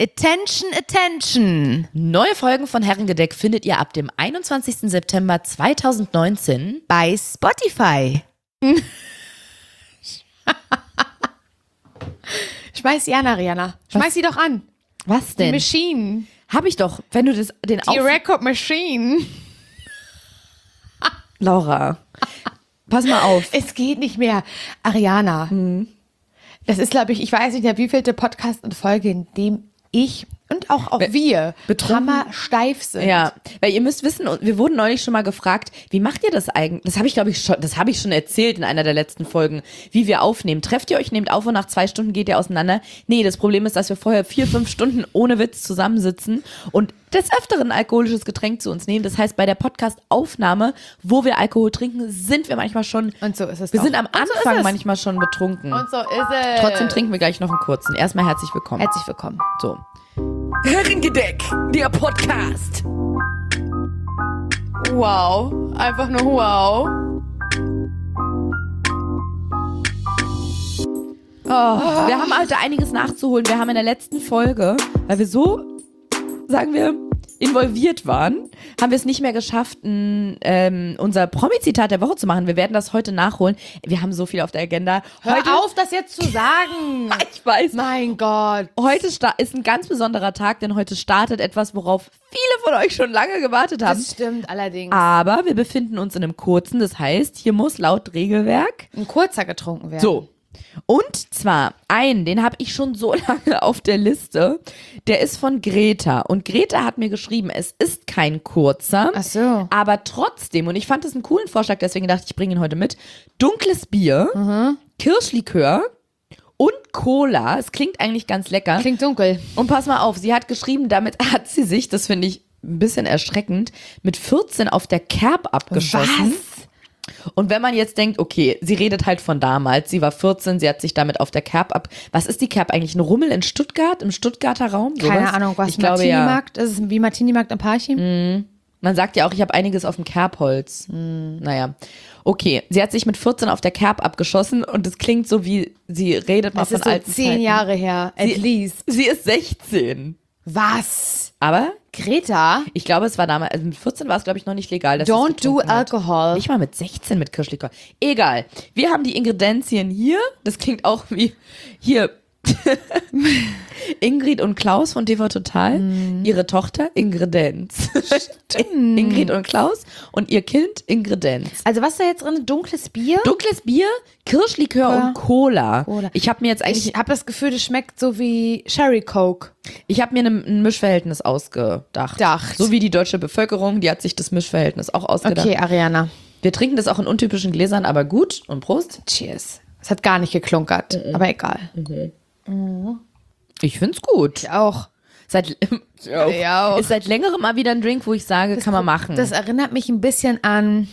Attention, attention. Neue Folgen von Herrengedeck findet ihr ab dem 21. September 2019 bei Spotify. Schmeiß sie an, Ariana. Schmeiß sie doch an. Was denn? Die Machine. Hab ich doch, wenn du den Die Record Machine. Laura, pass mal auf. Es geht nicht mehr. Ariana. Das ist, glaube ich weiß nicht, der wievielte Podcast und Folge, in dem ich und auch wir hammersteif sind. Ja, weil ihr müsst wissen, wir wurden neulich schon mal gefragt, wie macht ihr das eigentlich? Das habe ich schon erzählt in einer der letzten Folgen, wie wir aufnehmen. Trefft ihr euch, nehmt auf und nach 2 Stunden geht ihr auseinander? Nee, das Problem ist, dass wir vorher 4-5 Stunden ohne Witz zusammensitzen und des Öfteren alkoholisches Getränk zu uns nehmen. Das heißt, bei der Podcast-Aufnahme, wo wir Alkohol trinken, sind wir manchmal schon, Und so ist es wir doch. sind am Und so ist Anfang es. manchmal schon betrunken. Und so ist es. Trotzdem trinken wir gleich noch einen kurzen. Erstmal herzlich willkommen. Herzlich willkommen. So. Herrengedeck, der Podcast. Wow. Einfach nur wow. Wir haben heute einiges nachzuholen. Wir haben in der letzten Folge, weil wir so, sagen wir, involviert waren, haben wir es nicht mehr geschafft, unser Promi-Zitat der Woche zu machen. Wir werden das heute nachholen. Wir haben so viel auf der Agenda. Hör auf, das jetzt zu sagen. Ich weiß. Mein Gott. Heute ist ein ganz besonderer Tag, denn heute startet etwas, worauf viele von euch schon lange gewartet haben. Das stimmt allerdings. Aber wir befinden uns in einem kurzen, das heißt, hier muss laut Regelwerk Ein kurzer getrunken werden. so. Und zwar den habe ich schon so lange auf der Liste. Der ist von Greta. Und Greta hat mir geschrieben, es ist kein kurzer. Ach so. Aber trotzdem, und ich fand das einen coolen Vorschlag, deswegen dachte ich, bringe ihn heute mit. Dunkles Bier, Kirschlikör und Cola. Es klingt eigentlich ganz lecker. Klingt dunkel. Und pass mal auf, sie hat geschrieben, damit hat sie sich, das finde ich ein bisschen erschreckend, mit 14 auf der Kerb abgeschossen. Was? Und wenn man jetzt denkt, okay, sie redet halt von damals, sie war 14, sie hat sich damit auf der Kerb was ist die Kerb eigentlich? Ein Rummel in Stuttgart, im Stuttgarter Raum? Sowas? Keine Ahnung, was ich glaube, Martini-Markt? Das ist wie Martini-Markt am Parchim? Man sagt ja auch, ich habe einiges auf dem Kerbholz. Naja, okay, sie hat sich mit 14 auf der Kerb abgeschossen und es klingt so wie, sie redet mal Das von ist so alten 10 Zeiten. Jahre her, at least. Sie ist 16. Was? Aber Greta? ich glaube, es war damals, also mit 14 war es, glaube ich, noch nicht legal. Dass sie es Don't do getrunken hat. alcohol. Nicht mal mit 16 mit Kirschlikör. Egal. Wir haben die Ingredienzien hier. Das klingt auch wie hier. Ingrid und Klaus von TV Total. Ihre Tochter Ingredienz. Ingrid und Klaus und ihr Kind Ingredienz. Also was ist da jetzt drin? Dunkles Bier? Dunkles Bier, Kirschlikör und Cola. Ich habe mir jetzt eigentlich, Ich habe das Gefühl, das schmeckt so wie Sherry Coke. ich habe mir ein Mischverhältnis ausgedacht. So wie die deutsche Bevölkerung, die hat sich das Mischverhältnis auch ausgedacht. Okay, Ariana. Wir trinken das auch in untypischen Gläsern, aber gut. Und Prost. Cheers. Es hat gar nicht geklunkert, aber egal. Ich find's gut. Ich auch. Ja. Ist seit längerem mal wieder ein Drink, wo ich sage, kann man machen. Das erinnert mich ein bisschen an,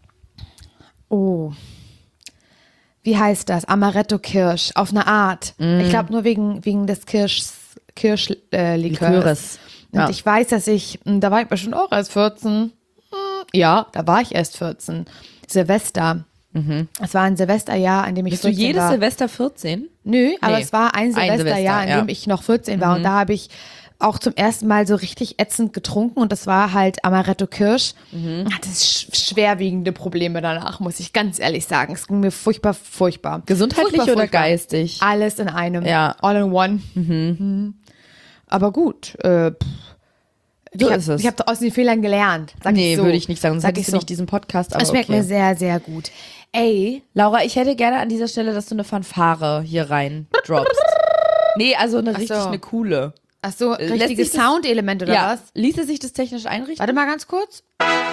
wie heißt das? Amaretto Kirsch, auf eine Art. Ich glaube nur wegen des Kirschlikörs. Liköres. Und Ja. ich weiß, da war ich bestimmt auch erst 14. Ja, da war ich erst 14. Silvester. Es war ein Silvesterjahr, an dem ich Bist du 14 jedes war. Silvester 14? Nö, aber Nee. es war ein Silvesterjahr, Silvester, in ja. dem ich noch 14 war. Und da habe ich auch zum ersten Mal so richtig ätzend getrunken. Und das war halt Amaretto Kirsch. Hatte schwerwiegende Probleme danach, muss ich ganz ehrlich sagen. Es ging mir furchtbar. Gesundheitlich Furchtbar, oder furchtbar. geistig? Alles in einem. Ja. All in one. Mhm. Aber gut. So ist es. Ich habe aus den Fehlern gelernt. Sag Nee, ich so. würde ich nicht sagen. Sonst Sag hättest ich du nicht diesen Podcast. Aber Es schmeckt okay. mir sehr, sehr gut. Ey, Laura, ich hätte gerne an dieser Stelle, dass du eine Fanfare hier rein droppst. Nee, also eine coole. ach so, Lässt richtige sich das- Soundelemente oder was? Ließe sich das technisch einrichten? Warte mal ganz kurz.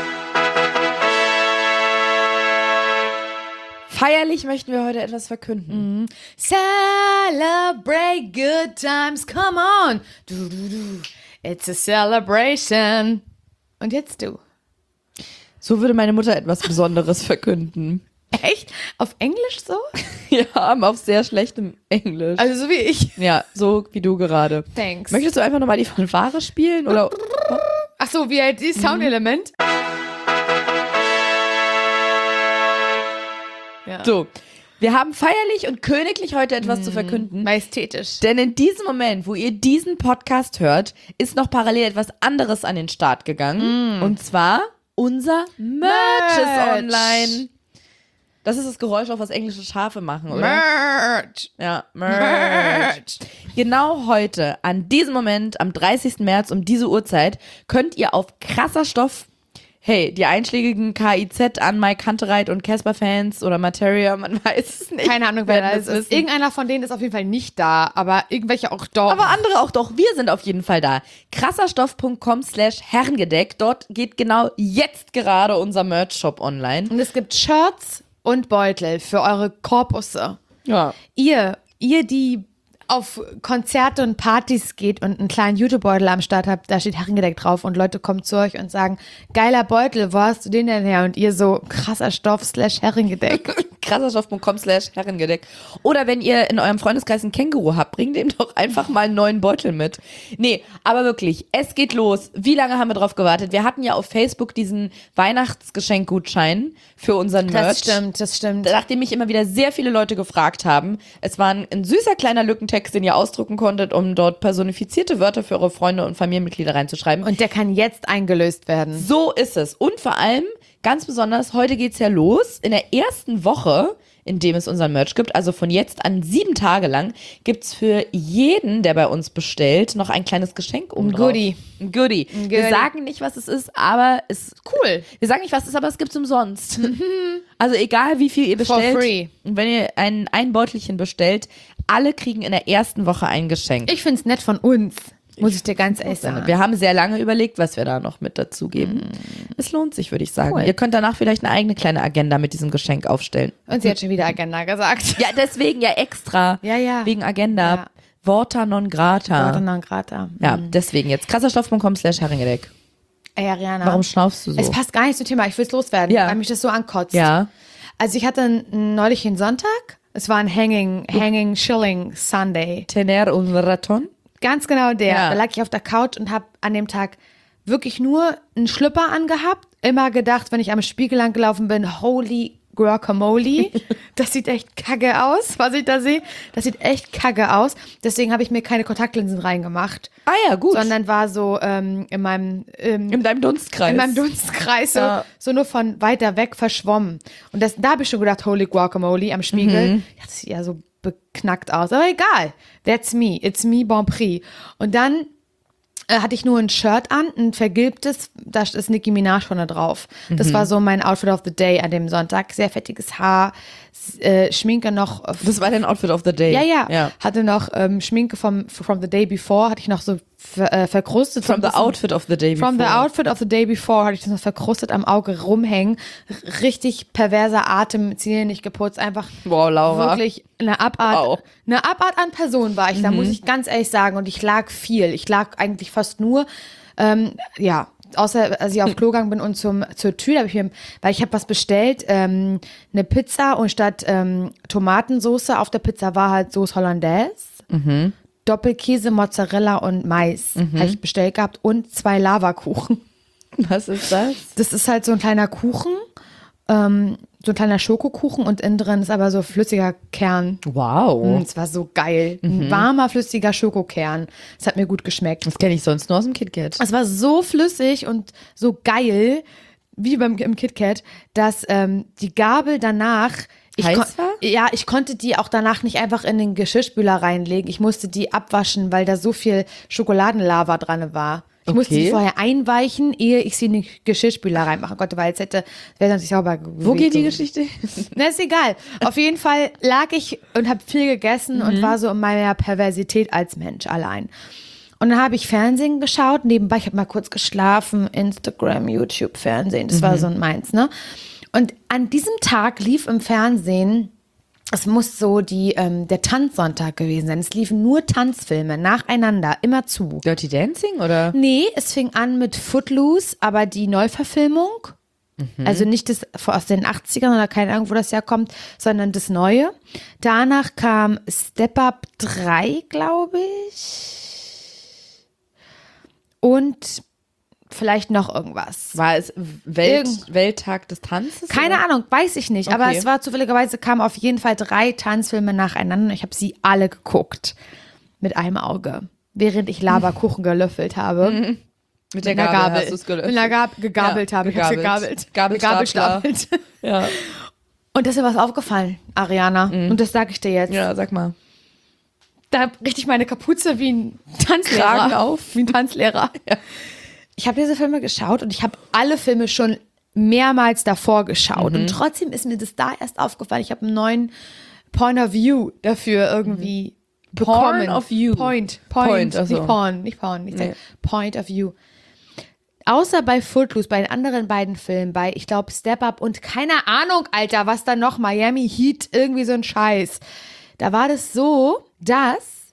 Feierlich möchten wir heute etwas verkünden. Celebrate good times, come on. Du, du, du. It's a celebration. Und jetzt du. So würde meine Mutter etwas Besonderes verkünden. Echt? Auf Englisch so? Ja, aber auf sehr schlechtem Englisch. Also so wie ich. Ja, so wie du gerade. Thanks. Möchtest du einfach nochmal die Fanfare spielen? Oder? Ach so, wie halt dieses Soundelement. Ja. So. Wir haben feierlich und königlich heute etwas zu verkünden. Majestätisch. Denn in diesem Moment, wo ihr diesen Podcast hört, ist noch parallel etwas anderes an den Start gegangen. Und zwar unser Merch ist online. Das ist das Geräusch, auf was englische Schafe machen, oder? Merch. Ja, Merch. Genau heute, an diesem Moment, am 30. März um diese Uhrzeit, könnt ihr auf krasser Stoff, hey, die einschlägigen KIZ an Mike Kantereit und Casper-Fans oder Materia, man weiß es nicht. Keine Ahnung, wer Werden das es ist. wissen. Irgendeiner von denen ist auf jeden Fall nicht da, aber irgendwelche auch doch. Aber andere auch doch. Wir sind auf jeden Fall da. krasserstoff.com/Herrengedeck. Dort geht genau jetzt gerade unser Merch-Shop online. Und es gibt Shirts und Beutel für eure Korpusse. Ja. Ihr, die auf Konzerte und Partys geht und einen kleinen YouTube-Beutel am Start habt, da steht Herrengedeck drauf und Leute kommen zu euch und sagen, geiler Beutel, wo hast du den denn her? Und ihr so, krasser Stoff /Herrengedeck. krasserstoff.com/Herrengedeck. Oder wenn ihr in eurem Freundeskreis ein Känguru habt, bringt dem doch einfach mal einen neuen Beutel mit. Nee, aber wirklich, es geht los. Wie lange haben wir drauf gewartet? Wir hatten ja auf Facebook diesen Weihnachtsgeschenkgutschein für unseren Merch. Das stimmt. Nachdem mich immer wieder sehr viele Leute gefragt haben, es war ein süßer kleiner Lückentext, den ihr ausdrucken konntet, um dort personifizierte Wörter für eure Freunde und Familienmitglieder reinzuschreiben. Und der kann jetzt eingelöst werden. So ist es. Und vor allem, ganz besonders, heute geht's ja los. In der ersten Woche, in dem es unseren Merch gibt, also von jetzt an 7 Tage lang, gibt's für jeden, der bei uns bestellt, noch ein kleines Geschenk Ein Goodie. Ein Goodie. Wir sagen nicht, was es ist, aber es Cool. Wir sagen nicht, was es ist, aber es gibt's umsonst. Also egal, wie viel ihr bestellt. For free. Und wenn ihr ein Beutelchen bestellt, alle kriegen in der ersten Woche ein Geschenk. Ich find's nett von uns, muss ich dir ganz ehrlich sagen. Wir haben sehr lange überlegt, was wir da noch mit dazugeben. Es lohnt sich, würde ich sagen. Cool. Ihr könnt danach vielleicht eine eigene kleine Agenda mit diesem Geschenk aufstellen. Und sie hat schon wieder Agenda gesagt. Ja, deswegen ja extra. Ja. Wegen Agenda. Ja. Vorta non grata. Warte noch grad. Ja, deswegen jetzt krasserstoff.com/Herrengedeck. Ey, Ariana. Warum schnaufst du so? Es passt gar nicht zum Thema. Ich will es loswerden, Ja. weil mich das so ankotzt. Ja. Also ich hatte neulich einen Sonntag. Es war ein Hanging Shilling Sunday. Tener und Raton. Ganz genau der. Ja. Da lag ich auf der Couch und habe an dem Tag wirklich nur einen Schlüpper angehabt. Immer gedacht, wenn ich am Spiegel lang gelaufen bin, holy Guacamole. Das sieht echt kacke aus, was ich da sehe. Das sieht echt kacke aus. Deswegen habe ich mir keine Kontaktlinsen reingemacht. Ah ja, gut. Sondern war so in meinem in deinem Dunstkreis. in meinem Dunstkreis so nur von weiter weg verschwommen. Und da habe ich schon gedacht, holy Guacamole am Spiegel. Ja, das sieht ja so beknackt aus. Aber egal. That's me. It's me bon prix. Und dann hatte ich nur ein Shirt an, ein vergilbtes, da ist Nicki Minaj vorne drauf. Das war so mein Outfit of the Day an dem Sonntag. Sehr fettiges Haar, Schminke noch. Das war dein Outfit of the Day. Ja. Hatte noch Schminke from the day before, hatte ich noch so verkrustet. From so the ein bisschen. outfit of the day before. From the outfit of the day before hatte ich das noch verkrustet am Auge rumhängen. Richtig perverser Atem, Zähne nicht geputzt, einfach Wow, Laura. wirklich eine Abart. Wow. Eine Abart an Person war ich, da muss ich ganz ehrlich sagen. Und ich lag viel. Ich lag eigentlich fast nur, außer als ich auf Klo gegangen bin und zur Tür, weil ich habe was bestellt, eine Pizza und statt Tomatensauce auf der Pizza war halt Sauce Hollandaise. Doppelkäse, Mozzarella und Mais habe ich bestellt gehabt und 2 Lavakuchen. Was ist das? Das ist halt so ein kleiner Kuchen, so ein kleiner Schokokuchen und innen drin ist aber so flüssiger Kern. Wow. Es war so geil. Ein warmer, flüssiger Schokokern. Es hat mir gut geschmeckt. Das kenne ich sonst nur aus dem KitKat. Es war so flüssig und so geil, wie im KitKat, dass die Gabel danach Heiß war? Ja, ich konnte die auch danach nicht einfach in den Geschirrspüler reinlegen. Ich musste die abwaschen, weil da so viel Schokoladenlava dran war. Ich musste die vorher einweichen, ehe ich sie in den Geschirrspüler reinmachen konnte, weil es wäre sonst nicht sauber gewesen. Wo geht die Geschichte? Na, ist egal. Auf jeden Fall lag ich und habe viel gegessen und war so in meiner Perversität als Mensch allein. Und dann habe ich Fernsehen geschaut, nebenbei, ich habe mal kurz geschlafen, Instagram, YouTube, Fernsehen, das war so meins, ne? Und an diesem Tag lief im Fernsehen, es muss so der Tanzsonntag gewesen sein. Es liefen nur Tanzfilme nacheinander, immer zu. Dirty Dancing oder? Nee, es fing an mit Footloose, aber die Neuverfilmung. Also nicht das aus den 80ern oder keine Ahnung, wo das herkommt, sondern das Neue. Danach kam Step Up 3, glaube ich. Und vielleicht noch irgendwas. War es Welttag des Tanzes? Keine oder? Ahnung, weiß ich nicht. Aber Okay. es war zufälligerweise, kamen auf jeden Fall 3 Tanzfilme nacheinander und ich habe sie alle geguckt. Mit einem Auge. Während ich Laberkuchen gelöffelt habe. Mit der Gabel hast du es Mit gelöffelt. einer gegabelt habe. Ich habe gegabelt. Gabelstapelt. Ja. Und das ist mir was aufgefallen, Ariana. Und das sage ich dir jetzt. Ja, sag mal. Da richte ich meine Kapuze wie ein Tanzlehrer. Kragen auf. Wie ein Tanzlehrer. Ja. Ich habe diese Filme geschaut und ich habe alle Filme schon mehrmals davor geschaut. Und trotzdem ist mir das da erst aufgefallen. Ich habe einen neuen Point of View dafür irgendwie bekommen. Point of View. Point. Also. Nicht Porn. Point of View. Außer bei Footloose, bei den anderen beiden Filmen, bei, ich glaube, Step Up und keine Ahnung, Alter, was da noch, Miami Heat, irgendwie so ein Scheiß. Da war das so, dass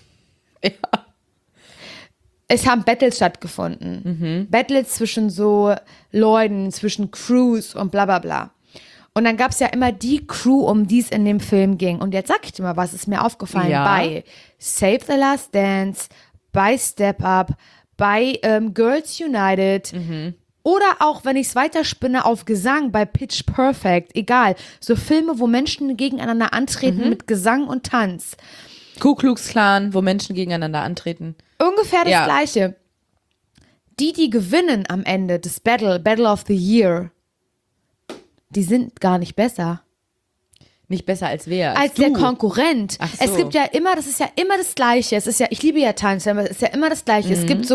es haben Battles stattgefunden. Battles zwischen so Leuten, zwischen Crews und bla bla bla. Und dann gab es ja immer die Crew, um die es in dem Film ging. Und jetzt sag ich dir mal, was ist mir aufgefallen bei Save the Last Dance, bei Step Up, bei Girls United oder auch, wenn ich es weiterspinne, auf Gesang bei Pitch Perfect, egal. So Filme, wo Menschen gegeneinander antreten mit Gesang und Tanz. Ku Klux Klan, wo Menschen gegeneinander antreten. Ungefähr das Gleiche. Die gewinnen am Ende des Battle of the Year, die sind gar nicht besser. Nicht besser als wer? Als der Konkurrent. Ach so. Es gibt ja immer, das ist ja immer das Gleiche. Es ist ja, ich liebe ja Tanz, aber es ist ja immer das Gleiche. Es gibt so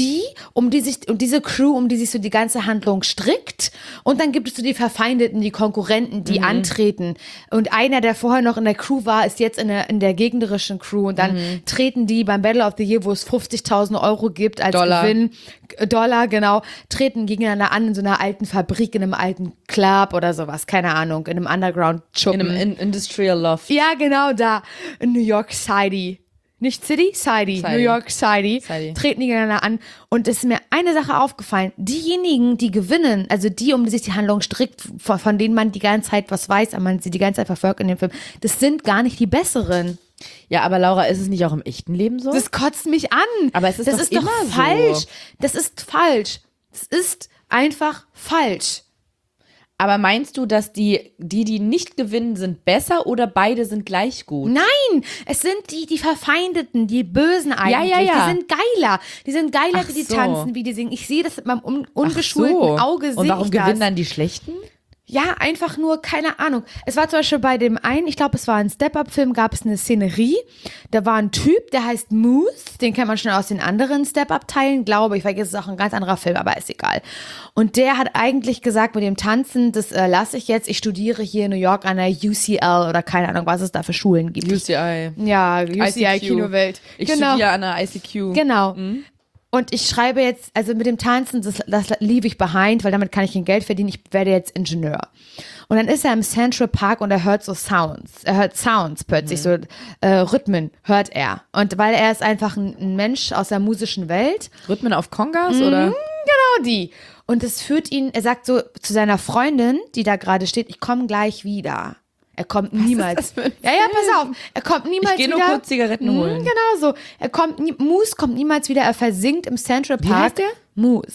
diese Crew, um die sich so die ganze Handlung strickt. Und dann gibt es so die Verfeindeten, die Konkurrenten, die antreten. Und einer, der vorher noch in der Crew war, ist jetzt in der gegnerischen Crew. Und dann treten die beim Battle of the Year, wo es 50.000 Euro gibt als Gewinn. Dollar, genau. Treten gegeneinander an in so einer alten Fabrik, in einem alten Club oder sowas. Keine Ahnung. In einem Underground-Schuppen. In einem Industrial Loft. Ja, genau da. In New York City. Nicht City? City. New York City. Treten die gegeneinander an. Und es ist mir eine Sache aufgefallen. Diejenigen, die gewinnen, also die, um die sich die Handlung strickt, von denen man die ganze Zeit was weiß, aber man sie die ganze Zeit verfolgt in dem Film, das sind gar nicht die besseren. Ja, aber Laura, ist es nicht auch im echten Leben so? Das kotzt mich an. Aber es ist das doch ist immer doch so. falsch. Das ist falsch. Es ist einfach falsch. Aber meinst du, dass die nicht gewinnen, sind besser oder beide sind gleich gut? Nein, es sind die Verfeindeten, die Bösen eigentlich. Ja. Die sind geiler. Die sind geiler, Ach wie die so. tanzen, wie die singen. Ich sehe das mit meinem ungeschulten Auge. Und warum sehe ich das. gewinnen dann die Schlechten? Ja, einfach nur, keine Ahnung. Es war zum Beispiel bei dem einen, ich glaube, es war ein Step-Up-Film, gab es eine Szenerie. Da war ein Typ, der heißt Moose. Den kennt man schon aus den anderen Step-Up-Teilen, glaube ich. Vergesse, es ist auch ein ganz anderer Film, aber ist egal. Und der hat eigentlich gesagt, mit dem Tanzen, das lasse ich jetzt. Ich studiere hier in New York an der UCL oder keine Ahnung, was es da für Schulen gibt. UCI. Ja, UCI ICQ. Kinowelt. Ich studiere an der ICQ. Genau. Und ich schreibe jetzt, also mit dem Tanzen, das leave ich behind, weil damit kann ich kein Geld verdienen. Ich werde jetzt Ingenieur. Und dann ist er im Central Park und er hört so Sounds. Er hört Sounds plötzlich, so Rhythmen hört er. Und weil er ist einfach ein Mensch aus der musischen Welt. Rhythmen auf Kongas oder? Genau die. Und es führt ihn, er sagt so zu seiner Freundin, die da gerade steht, ich komme gleich wieder. Er kommt niemals. ist das für ein Ja, pass auf. Er kommt niemals Ich gehe wieder. nur kurz Zigaretten holen. Genau so. Moose kommt niemals wieder. Er versinkt im Central Park. heißt der? Moose.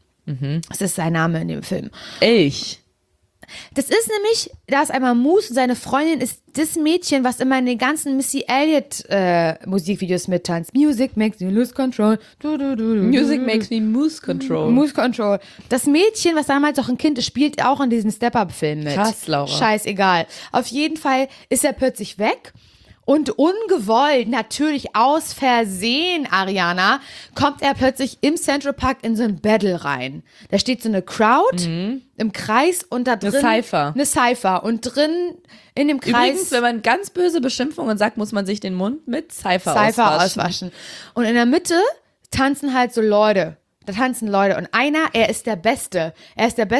Das ist sein Name in dem Film. Elch. Das ist nämlich, da ist einmal Moose und seine Freundin ist das Mädchen, was immer in den ganzen Missy Elliott Musikvideos mittanzt. Music makes me lose control. Music makes me Moose Control. Moose Control. Das Mädchen, was damals noch ein Kind ist, spielt auch in diesem Step-Up-Film mit. Krass, Laura. Scheißegal. Auf jeden Fall ist er plötzlich weg. Und ungewollt, natürlich aus Versehen, Ariana, kommt er plötzlich im Central Park in so ein Battle rein. Da steht so eine Crowd im Kreis und da drin Eine Cypher. Und drin in dem Kreis Übrigens, wenn man ganz böse Beschimpfungen sagt, muss man sich den Mund mit Cypher auswaschen. Und in der Mitte tanzen halt so Leute. Da tanzen Leute und einer, er ist der Beste. Er ist der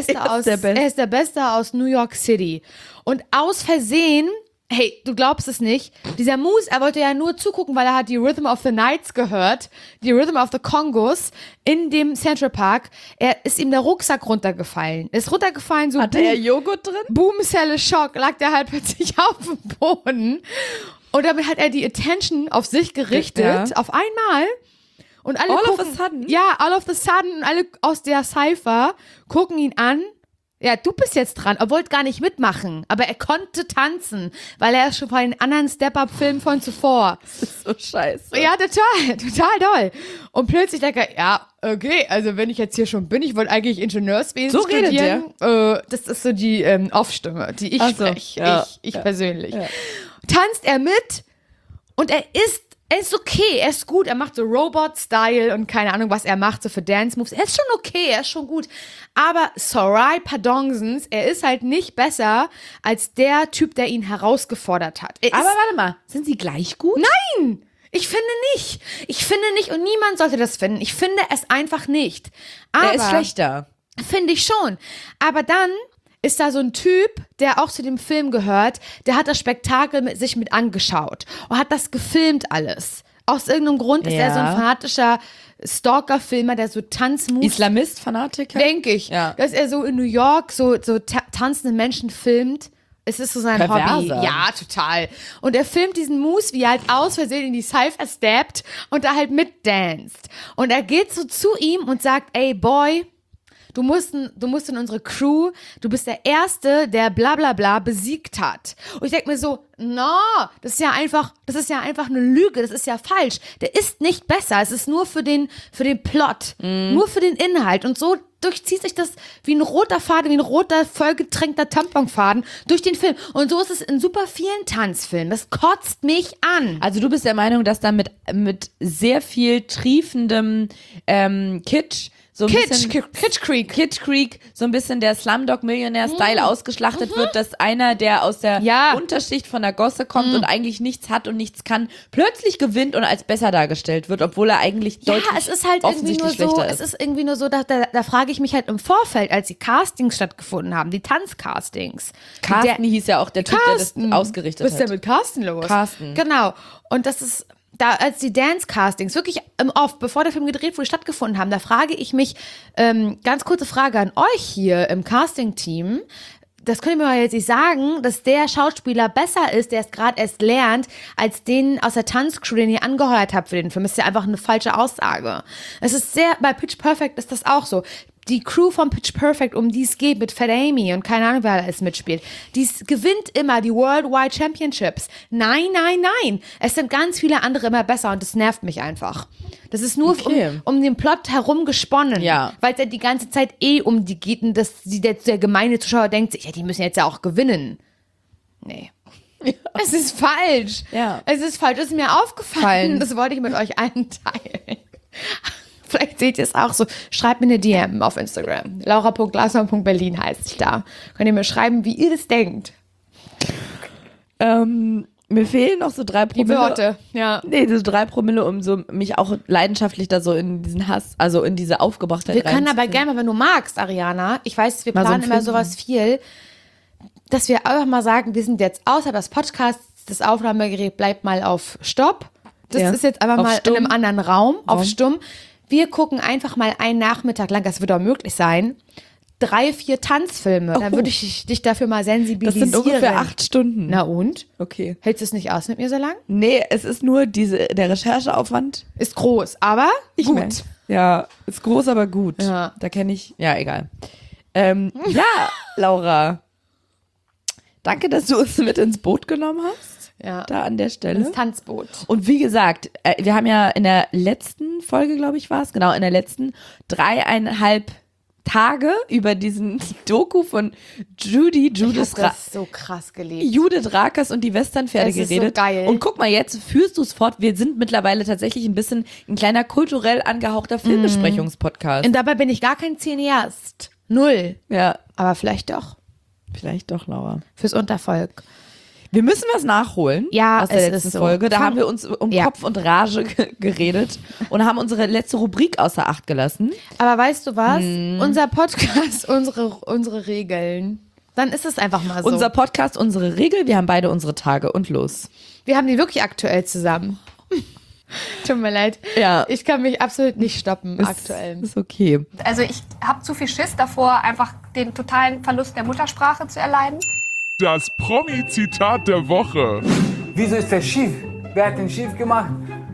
Beste aus New York City. Und aus Versehen, hey, du glaubst es nicht, dieser Moose, er wollte ja nur zugucken, weil er hat die Rhythm of the Nights gehört, die Rhythm of the Congos in dem Central Park. Er ist ihm der Rucksack runtergefallen. Ist runtergefallen, so Hatte er Joghurt drin? Boomzelle Schock, lag der halt plötzlich auf dem Boden. Und damit hat er die Attention auf sich gerichtet, auf einmal. Und alle All of gucken, a sudden? Ja, all of a sudden. Und alle aus der Cypher und alle aus der Cypher gucken ihn an. Ja, du bist jetzt dran. Er wollte gar nicht mitmachen, aber er konnte tanzen, weil er ist schon von den anderen Step-Up-Filmen von zuvor. Das ist so scheiße. Ja, total doll. Und plötzlich denke ich, ja, okay, also wenn ich jetzt hier schon bin, ich wollte eigentlich Ingenieurswesen So redet studieren. Das ist so die Off-Stimme, die ich spreche. Ja, Ich persönlich. Ja. Tanzt er mit und er ist okay, er ist gut, er macht so Robot-Style und keine Ahnung, was er macht, so für Dance-Moves. Er ist schon okay, er ist schon gut. Aber Soraya Pardonsons, er ist halt nicht besser als der Typ, der ihn herausgefordert hat. Aber warte mal, sind sie gleich gut? Nein! Ich finde nicht. Und niemand sollte das finden. Ich finde es einfach nicht. Aber Er ist schlechter. Finde ich schon. Aber dann ist da so ein Typ, der auch zu dem Film gehört, der hat das Spektakel sich mit angeschaut und hat das gefilmt alles. Aus irgendeinem Grund ist er so ein fanatischer Stalker-Filmer, der so Tanzmoves... Islamist, Fanatiker? Denke ich. Ja. Dass er so in New York so tanzende Menschen filmt. Es ist so sein Hobby. Ja, total. Und er filmt diesen Moose, wie er halt aus Versehen in die Cypher steppt und da halt mitdanzt. Und er geht so zu ihm und sagt, ey, Boy... Du musst in unsere Crew, du bist der Erste, der bla bla bla besiegt hat. Und ich denke mir so, das ist ja einfach eine Lüge, das ist ja falsch. Der ist nicht besser, es ist nur für den Plot, nur für den Inhalt. Und so durchzieht sich das wie ein roter Faden, wie ein roter, vollgetränkter Tamponfaden durch den Film. Und so ist es in super vielen Tanzfilmen. Das kotzt mich an. Also du bist der Meinung, dass da mit sehr viel triefendem Kitsch so ein bisschen Kitsch Creek, so ein bisschen der Slumdog Millionär-Style ausgeschlachtet wird, dass einer, der aus der Unterschicht von der Gosse kommt und eigentlich nichts hat und nichts kann, plötzlich gewinnt und als besser dargestellt wird, obwohl er eigentlich deutlich es ist halt offensichtlich irgendwie nur so, schlechter ist. es ist irgendwie nur so, da frage ich mich halt im Vorfeld, als die Castings stattgefunden haben, die Tanzcastings. Carsten hieß ja auch der Typ, der das ausgerichtet hat. Was ist denn mit Carsten los? Carsten. Genau. Und das ist... Da, als die Dance-Castings wirklich im Off, bevor der Film gedreht wurde, stattgefunden haben, da frage ich mich, ganz kurze Frage an euch hier im Casting-Team, das könnt ihr mir mal jetzt nicht sagen, dass der Schauspieler besser ist, der es gerade erst lernt, als den aus der Tanzcrew, den ihr angeheuert habt für den Film. Das ist ja einfach eine falsche Aussage. Es ist bei Pitch Perfect ist das auch so. Die Crew von Pitch Perfect, um die es geht, mit Fat Amy und keine Ahnung, wer da alles mitspielt, die gewinnt immer die Worldwide Championships. Nein. Es sind ganz viele andere immer besser und das nervt mich einfach. Das ist nur um den Plot herum gesponnen, weil es ja die ganze Zeit um die geht und der gemeine Zuschauer denkt sich, ja, die müssen jetzt ja auch gewinnen. Nee. Ja. Es ist falsch. Ja. Es ist falsch. Das ist mir aufgefallen. Das wollte ich mit euch allen teilen. Vielleicht seht ihr es auch so. Schreibt mir eine DM auf Instagram. laura.glasner.berlin heißt ich da. Könnt ihr mir schreiben, wie ihr das denkt. Mir fehlen noch so 3 Promille. Die Worte, ja. Nee, so 3 Promille, um so mich auch leidenschaftlich da so in diesen Hass, also in diese Aufgebrachtheit Wir können aber gerne mal, wenn du magst, Ariana, ich weiß, wir planen immer sowas viel, dass wir einfach mal sagen, wir sind jetzt außerhalb des Podcasts, das Aufnahmegerät bleibt mal auf Stopp. Das ist jetzt einfach mal in einem anderen Raum, auf Stumm. Wir gucken einfach mal einen Nachmittag lang, das wird auch möglich sein, 3, 4 Tanzfilme. Dann würde ich dich dafür mal sensibilisieren. Das sind ungefähr 8 Stunden. Na und? Okay. Hältst du es nicht aus mit mir so lang? Nee, es ist nur der Rechercheaufwand. Ist groß, aber gut. Ja, ist groß, aber gut. Ja. Da kenne ich, egal. Ja, Laura. Danke, dass du uns mit ins Boot genommen hast. Ja. Da an der Stelle. Ins Tanzboot. Und wie gesagt, wir haben ja in der letzten Folge, glaube ich, in der letzten 3,5 Tage über diesen Doku von Judith so krass geliebt. Judith Rakers und die Westernpferde geredet. So geil. Und guck mal, jetzt führst du es fort. Wir sind mittlerweile tatsächlich ein kleiner kulturell angehauchter Filmbesprechungspodcast. Und dabei bin ich gar kein Cineast. 0. Ja. Aber vielleicht doch. Vielleicht doch, Laura. Fürs Untervolk. Wir müssen was nachholen aus der letzten Folge. Da haben wir uns um Kopf und Rage geredet und haben unsere letzte Rubrik außer Acht gelassen. Aber weißt du was? Unser Podcast, unsere Regeln. Dann ist es einfach mal so. Unser Podcast, unsere Regel. Wir haben beide unsere Tage und los. Wir haben die wirklich aktuell zusammen. Tut mir leid. Ja. Ich kann mich absolut nicht stoppen aktuell. Ist okay. Also ich habe zu viel Schiss davor, einfach den totalen Verlust der Muttersprache zu erleiden. Das Promi-Zitat der Woche. Wieso ist der schief? Wer hat den schief gemacht?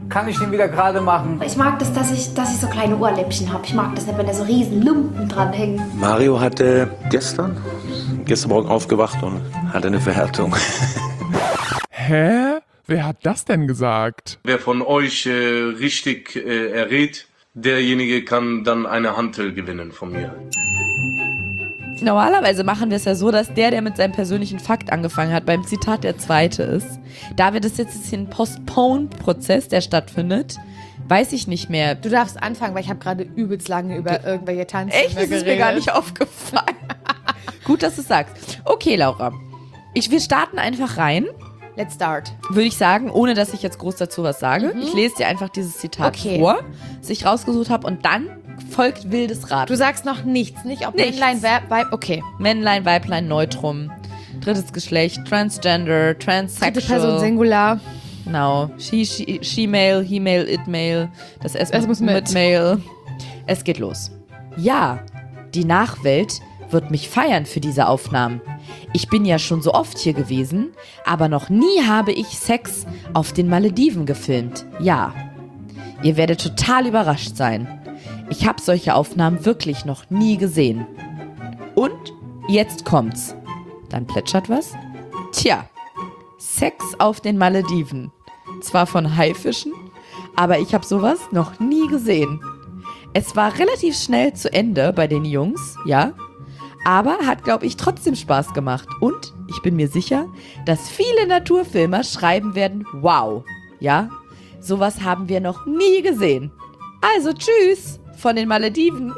kann ich den wieder gerade machen. Ich mag das, dass ich so kleine Ohrläppchen habe. Ich mag das nicht, wenn da so riesen Lumpen dran hängen. Mario hatte gestern Morgen aufgewacht und hatte eine Verhärtung. Hä? Wer hat das denn gesagt? Wer von euch richtig errät, derjenige kann dann eine Hantel gewinnen von mir. Normalerweise machen wir es ja so, dass der mit seinem persönlichen Fakt angefangen hat, beim Zitat der Zweite ist. Da wird es jetzt ein Postpone-Prozess, der stattfindet, weiß ich nicht mehr. Du darfst anfangen, weil ich habe gerade übelst lange über irgendwelche Tanzfilme Echt? Das ist mir gar nicht aufgefallen. Gut, dass du es sagst. Okay, Laura. Wir starten einfach rein. Let's start. Würde ich sagen, ohne dass ich jetzt groß dazu was sage. Ich lese dir einfach dieses Zitat vor, das ich rausgesucht habe, und dann folgt wildes Raten. Du sagst noch nichts, nicht ob Nichts. Männlein, Weib, okay. Männlein, Weiblein, Neutrum, drittes Geschlecht, Transgender, Transsexual. Dritte Person Singular. Genau. She-Male, He-Male, It-Male, das S muss mit. Male. Es geht los. Ja, die Nachwelt wird mich feiern für diese Aufnahmen. Ich bin ja schon so oft hier gewesen, aber noch nie habe ich Sex auf den Malediven gefilmt. Ja. Ihr werdet total überrascht sein. Ich habe solche Aufnahmen wirklich noch nie gesehen. Und jetzt kommt's. Dann plätschert was. Tja, Sex auf den Malediven. Zwar von Haifischen, aber ich habe sowas noch nie gesehen. Es war relativ schnell zu Ende bei den Jungs, ja, aber hat, glaube ich, trotzdem Spaß gemacht. Und ich bin mir sicher, dass viele Naturfilmer schreiben werden, wow, ja, sowas haben wir noch nie gesehen. Also tschüss von den Malediven.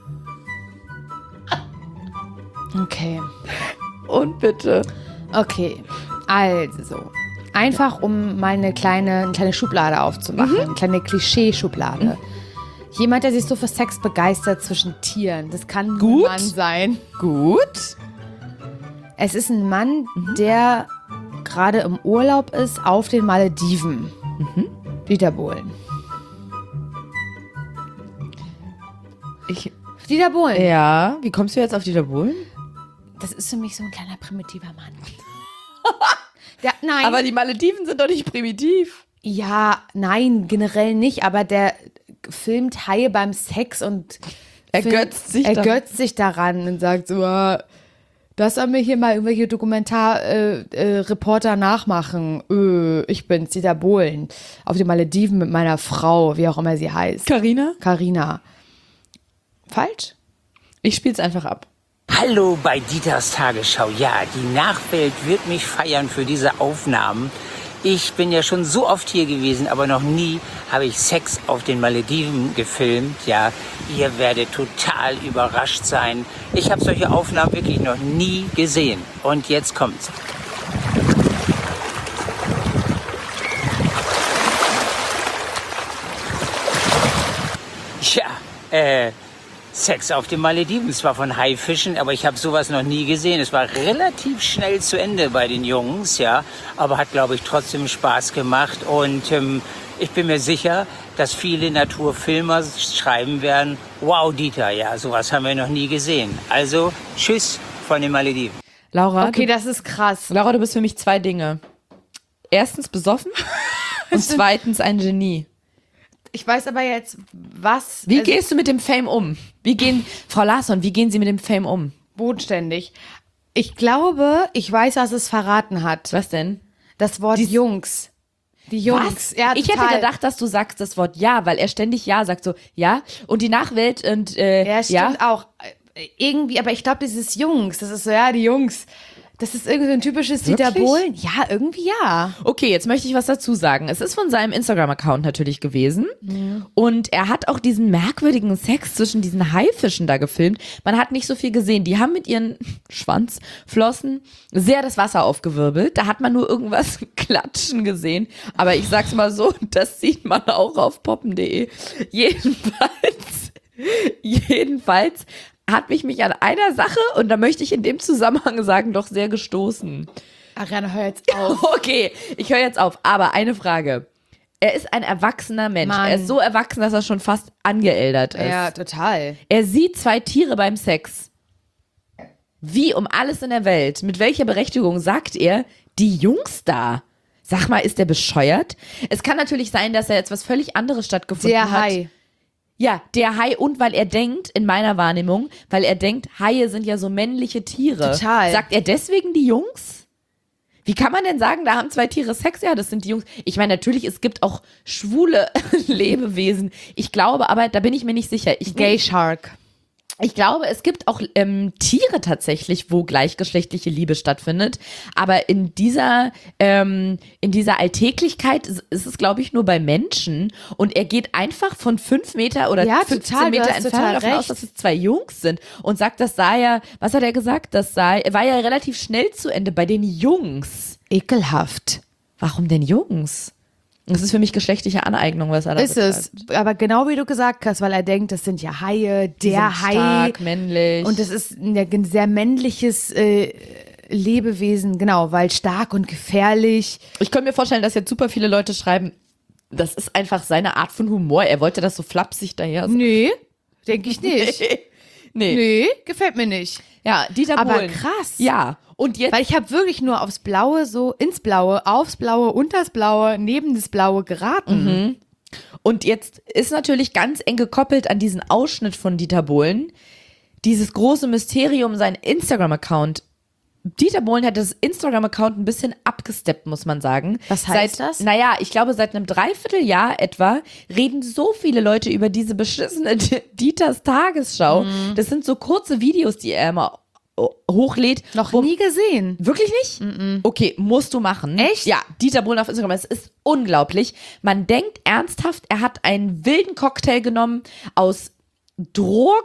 Okay. Und bitte. Okay, also, einfach um mal eine kleine Schublade aufzumachen, eine kleine Klischee-Schublade. Jemand, der sich so für Sex begeistert zwischen Tieren, das kann ein Mann sein. Gut. Es ist ein Mann, der gerade im Urlaub ist auf den Malediven. Dieter Bohlen. Dieter Bohlen. Ja, wie kommst du jetzt auf Dieter Bohlen? Das ist für mich so ein kleiner primitiver Mann. Nein. Aber die Malediven sind doch nicht primitiv. Ja, nein, generell nicht, aber der filmt Haie beim Sex und ergötzt sich daran und sagt so, das soll mir hier mal irgendwelche Dokumentarreporter nachmachen. Ich bin's, Dieter Bohlen. Auf den Malediven mit meiner Frau, wie auch immer sie heißt. Carina. Falsch? Ich spiel's einfach ab. Hallo bei Dieters Tagesschau. Ja, die Nachwelt wird mich feiern für diese Aufnahmen. Ich bin ja schon so oft hier gewesen, aber noch nie habe ich Sex auf den Malediven gefilmt. Ja, ihr werdet total überrascht sein. Ich habe solche Aufnahmen wirklich noch nie gesehen. Und jetzt kommt's. Tja, Sex auf den Malediven, zwar von Haifischen, aber ich habe sowas noch nie gesehen. Es war relativ schnell zu Ende bei den Jungs, ja, aber hat, glaube ich, trotzdem Spaß gemacht. Und ich bin mir sicher, dass viele Naturfilmer schreiben werden, wow, Dieter, ja, sowas haben wir noch nie gesehen. Also, tschüss von den Malediven. Laura, okay, das ist krass. Laura, du bist für mich zwei Dinge. Erstens besoffen und zweitens ein Genie. Ich weiß aber jetzt, was... Wie gehst du mit dem Fame um? Frau Larsson, wie gehen Sie mit dem Fame um? Bodenständig. Ich glaube, ich weiß, was es verraten hat. Was denn? Das Wort Jungs. Die Jungs. Was? Ja, ich hätte gedacht, dass du sagst das Wort ja, weil er ständig ja sagt, so ja und die Nachwelt und ja, stimmt auch. Irgendwie, aber ich glaube, dieses Jungs, das ist so, ja, die Jungs. Das ist irgendwie so ein typisches Dieter Bohlen. Ja, irgendwie ja. Okay, jetzt möchte ich was dazu sagen. Es ist von seinem Instagram-Account natürlich gewesen. Mhm. Und er hat auch diesen merkwürdigen Sex zwischen diesen Haifischen da gefilmt. Man hat nicht so viel gesehen. Die haben mit ihren Schwanzflossen sehr das Wasser aufgewirbelt. Da hat man nur irgendwas klatschen gesehen. Aber ich sag's mal so, das sieht man auch auf poppen.de. Jedenfalls hat mich an einer Sache, und da möchte ich in dem Zusammenhang sagen, doch sehr gestoßen. Ariane, hör jetzt auf. Okay, ich höre jetzt auf. Aber eine Frage. Er ist ein erwachsener Mensch. Mann. Er ist so erwachsen, dass er schon fast angeältert ist. Ja, total. Er sieht zwei Tiere beim Sex. Wie um alles in der Welt, mit welcher Berechtigung sagt er, die Jungs da Sag mal, ist der bescheuert? Es kann natürlich sein, dass da jetzt was völlig anderes stattgefunden hat. Der Hai. Ja, der Hai und weil er denkt, in meiner Wahrnehmung, weil er denkt, Haie sind ja so männliche Tiere. Total. Sagt er deswegen die Jungs? Wie kann man denn sagen, da haben 2 Tiere Sex? Ja, das sind die Jungs. Ich meine, natürlich, es gibt auch schwule Lebewesen. Ich glaube, aber da bin ich mir nicht sicher. Gay Shark. Ich glaube, es gibt auch Tiere tatsächlich, wo gleichgeschlechtliche Liebe stattfindet. Aber in dieser Alltäglichkeit ist es, glaube ich, nur bei Menschen. Und er geht einfach von 5 Meter oder Ja, 15 total, du Meter hast entfernt total davon aus, recht. dass es 2 Jungs sind. Und sagt, das sei ja, was hat er gesagt? War ja relativ schnell zu Ende bei den Jungs. Ekelhaft. Warum denn Jungs? Das ist für mich geschlechtliche Aneignung, was er da Ist es. Aber genau wie du gesagt hast, weil er denkt, das sind ja Haie, Die der sind Hai. stark, männlich. Und das ist ein sehr männliches Lebewesen, genau, weil stark und gefährlich. Ich könnte mir vorstellen, dass jetzt super viele Leute schreiben, das ist einfach seine Art von Humor. Er wollte das so flapsig daher. Nee, denke ich nicht. Nee. Nee, gefällt mir nicht. Ja, Dieter Aber Bohlen. krass. Ja. Und jetzt. Weil ich habe wirklich nur aufs Blaue, so ins Blaue, aufs Blaue, unters Blaue, neben das Blaue geraten. Und jetzt ist natürlich ganz eng gekoppelt an diesen Ausschnitt von Dieter Bohlen dieses große Mysterium, sein Instagram-Account. Dieter Bohlen hat das Instagram-Account ein bisschen abgesteppt, muss man sagen. Was heißt das? Naja, ich glaube, seit einem Dreivierteljahr etwa reden so viele Leute über diese beschissene Dieters Tagesschau. Das sind so kurze Videos, die er immer hochlädt. Noch nie gesehen. Wirklich nicht? Okay, musst du machen. Echt? Ja, Dieter Bohlen auf Instagram. Es ist unglaublich. Man denkt ernsthaft, er hat einen wilden Cocktail genommen aus Drogen,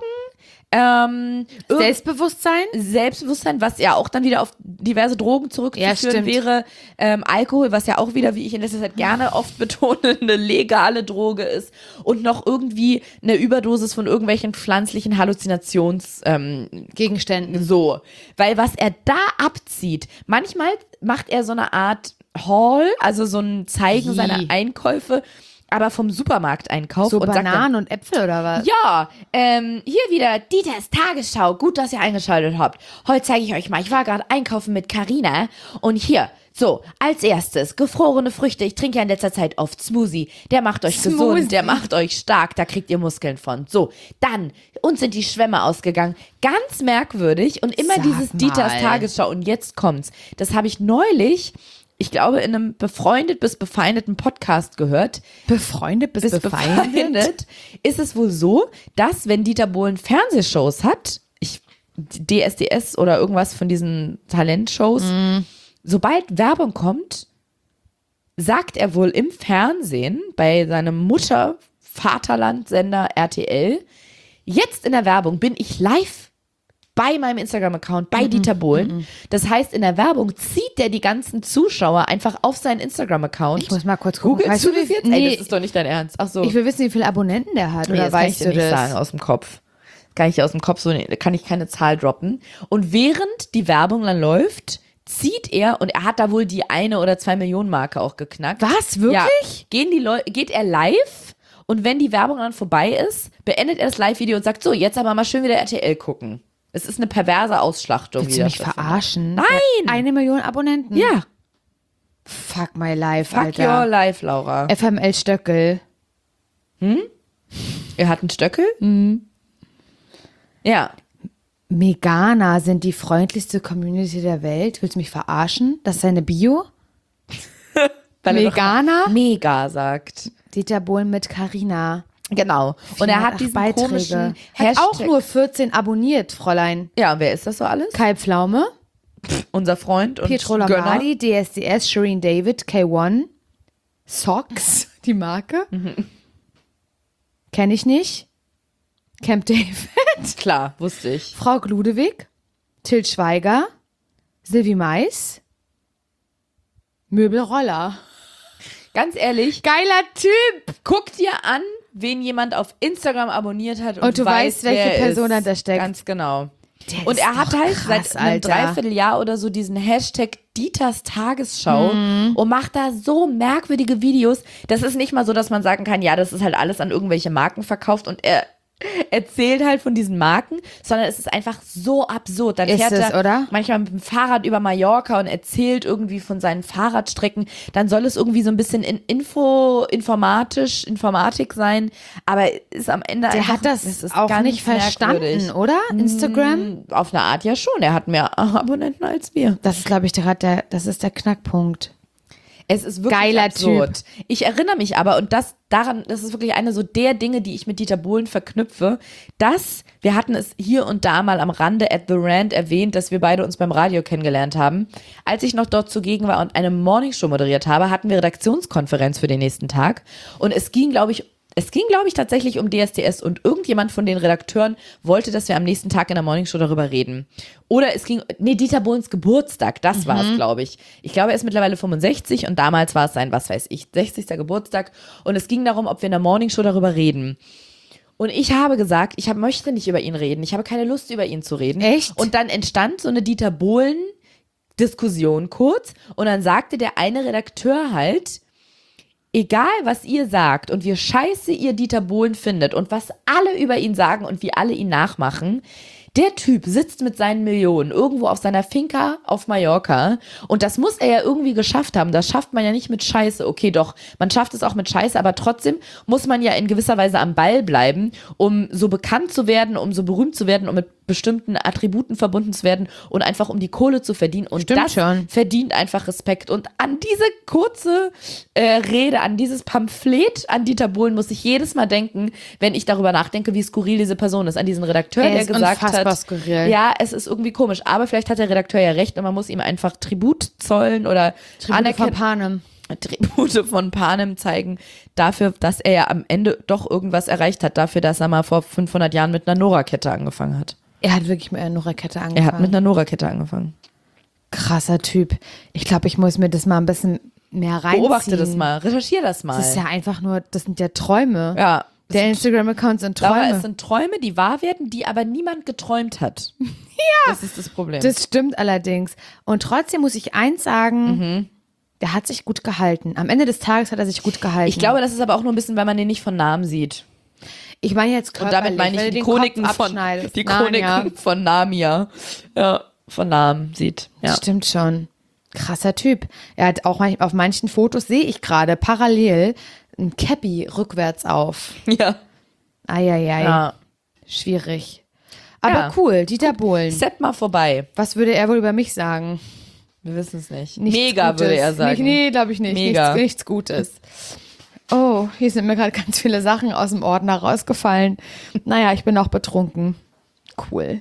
Selbstbewusstsein, was ja auch dann wieder auf diverse Drogen zurückzuführen wäre. Alkohol, was ja auch wieder, wie ich in letzter Zeit gerne oft betone, eine legale Droge ist. Und noch irgendwie eine Überdosis von irgendwelchen pflanzlichen Gegenständen. So. Weil was er da abzieht, manchmal macht er so eine Art Haul, also so ein Zeigen seiner Einkäufe, aber vom Supermarkteinkauf. So und sagt Bananen und Äpfel oder was? ja, hier wieder Dieters Tagesschau. Gut, dass ihr eingeschaltet habt. Heute zeige ich euch mal. Ich war gerade einkaufen mit Carina und hier, so, als erstes, gefrorene Früchte. Ich trinke ja in letzter Zeit oft Smoothie. Der macht euch gesund, der macht euch stark, da kriegt ihr Muskeln von. So, dann, uns sind die Schwämme ausgegangen. Ganz merkwürdig und immer Sag dieses Dieters mal. Tagesschau. Und jetzt kommt's. Das habe ich neulich, ich glaube, in einem befreundet bis befeindeten Podcast gehört. Befreundet bis befeindet? Befeindet ist es wohl so, dass wenn Dieter Bohlen Fernsehshows hat, DSDS oder irgendwas von diesen Talentshows, sobald Werbung kommt, sagt er wohl im Fernsehen bei seinem Mutter-Vaterland-Sender RTL, jetzt in der Werbung bin ich live bei meinem Instagram-Account, bei Dieter Bohlen. Das heißt, in der Werbung zieht der die ganzen Zuschauer einfach auf seinen Instagram-Account. Ich muss mal kurz gucken. Googlest Weißt du das jetzt? Nee, Ey, das ist doch nicht dein Ernst. Ach so. ich will wissen, wie viele Abonnenten der hat. Nee, Oder das kann ich weißt dir du nicht das? sagen aus dem Kopf. Kann ich aus dem Kopf so, kann ich keine Zahl droppen. Und während die Werbung dann läuft, zieht er, und er hat da wohl die 1 oder 2 Millionen Marke auch geknackt. Was? Wirklich? Ja, geht er live und wenn die Werbung dann vorbei ist, beendet er das Live-Video und sagt, so, jetzt aber mal schön wieder RTL gucken. Es ist eine perverse Ausschlachtung. Willst du mich verarschen? Nein! 1 Million Abonnenten? Ja. Fuck my life, Fuck your Alter. life, Laura. FML Stöckel. Er hat einen Stöckel? Ja. Megana sind die freundlichste Community der Welt. Willst du mich verarschen? Das ist seine Bio? Weil er doch Megana? Mega sagt. Dieter Bohlen mit Carina. Genau. Und er hat diesen komischen Hat auch Hashtag. nur 14 abonniert, Fräulein. Ja, wer ist das so alles? Kai Pflaume, Unser Freund und Pietro Gönner. Lombardi, DSDS, Shireen David, K1, Socks, die Marke. Kenne ich nicht. Camp David, Klar, wusste ich. Frau Ludewig, Til Schweiger, Silvi Mais, Möbelroller. Ganz ehrlich, Geiler Typ! guck dir an, wen jemand auf Instagram abonniert hat und du weißt, welche wer Person ist. dahinter steckt. Ganz genau. Der Und ist er hat doch halt krass, seit einem Alter. Dreivierteljahr oder so diesen Hashtag Dieters Tagesschau und macht da so merkwürdige Videos. Das ist nicht mal so, dass man sagen kann, ja, das ist halt alles an irgendwelche Marken verkauft und er erzählt halt von diesen Marken, sondern es ist einfach so absurd. Dann Ist fährt es, er oder? manchmal mit dem Fahrrad über Mallorca und erzählt irgendwie von seinen Fahrradstrecken. Dann soll es irgendwie so ein bisschen Informatik sein, aber ist am Ende Der einfach, hat das ist auch ganz nicht verstanden, merkwürdig. oder? Instagram? Auf eine Art ja schon. Er hat mehr Abonnenten als wir. Das ist, glaube ich, das ist der Knackpunkt. Es ist wirklich Geiler absurd. Ich erinnere mich aber, und das ist wirklich eine so der Dinge, die ich mit Dieter Bohlen verknüpfe, wir hatten es hier und da mal am Rande at the Rand erwähnt, dass wir beide uns beim Radio kennengelernt haben. Als ich noch dort zugegen war und eine Morningshow moderiert habe, hatten wir Redaktionskonferenz für den nächsten Tag. Und es ging, glaube ich, tatsächlich um DSDS und irgendjemand von den Redakteuren wollte, dass wir am nächsten Tag in der Morningshow darüber reden. Oder Dieter Bohlens Geburtstag, das war es, glaube ich. Ich glaube, er ist mittlerweile 65 und damals war es sein, 60. Geburtstag. Und es ging darum, ob wir in der Morningshow darüber reden. Und ich habe gesagt, möchte nicht über ihn reden. Ich habe keine Lust, über ihn zu reden. Echt? Und dann entstand so eine Dieter Bohlen-Diskussion kurz. Und dann sagte der eine Redakteur halt, egal, was ihr sagt und wie scheiße ihr Dieter Bohlen findet und was alle über ihn sagen und wie alle ihn nachmachen, der Typ sitzt mit seinen Millionen irgendwo auf seiner Finca auf Mallorca und das muss er ja irgendwie geschafft haben. Das schafft man ja nicht mit Scheiße. Okay, doch, man schafft es auch mit Scheiße, aber trotzdem muss man ja in gewisser Weise am Ball bleiben, um so bekannt zu werden, um so berühmt zu werden, um mit bestimmten Attributen verbunden zu werden und einfach um die Kohle zu verdienen. Und Stimmt das schon. verdient einfach Respekt. Und an diese kurze Rede, an dieses Pamphlet an Dieter Bohlen muss ich jedes Mal denken, wenn ich darüber nachdenke, wie skurril diese Person ist. An diesen Redakteur, Er der ist gesagt unfassbar hat, skurril. ja, es ist irgendwie komisch. Aber vielleicht hat der Redakteur ja recht und man muss ihm einfach Tribut zollen oder Tribute von Panem. Tribute von Panem zeigen dafür, dass er ja am Ende doch irgendwas erreicht hat. Dafür, dass er mal vor 500 Jahren mit einer Nora-Kette angefangen hat. Er hat wirklich mit einer Nora-Kette angefangen. Er hat mit einer Nora-Kette angefangen. Krasser Typ. Ich glaube, ich muss mir das mal ein bisschen mehr reinziehen. Beobachte das mal, recherchiere das mal. Das ist ja einfach nur, das sind ja Träume. Ja. Der Instagram-Account sind Träume. Aber es sind Träume, die wahr werden, die aber niemand geträumt hat. Ja. Das ist das Problem. Das stimmt allerdings. Und trotzdem muss ich eins sagen, der hat sich gut gehalten. Am Ende des Tages hat er sich gut gehalten. Ich glaube, das ist aber auch nur ein bisschen, weil man den nicht von Namen sieht. Ich meine jetzt Und körperlich, damit meine wenn ich du die den Chroniken Kopf von abschneidest. die Narnia. Chroniken von Narnia. Ja, von Namen sieht. Ja. Stimmt schon. Krasser Typ. Er hat auch auf manchen Fotos, sehe ich gerade, parallel ein Cappy rückwärts auf. Ja. Eieiei. Ja. Schwierig. Aber Ja. cool, Dieter Bohlen. Set mal vorbei. Was würde er wohl über mich sagen? Wir wissen es nicht. Nichts Mega, Gutes. würde er sagen. Nee, glaube ich nicht. Mega. Nichts Gutes. Oh, hier sind mir gerade ganz viele Sachen aus dem Ordner rausgefallen. Naja, ich bin auch betrunken. Cool.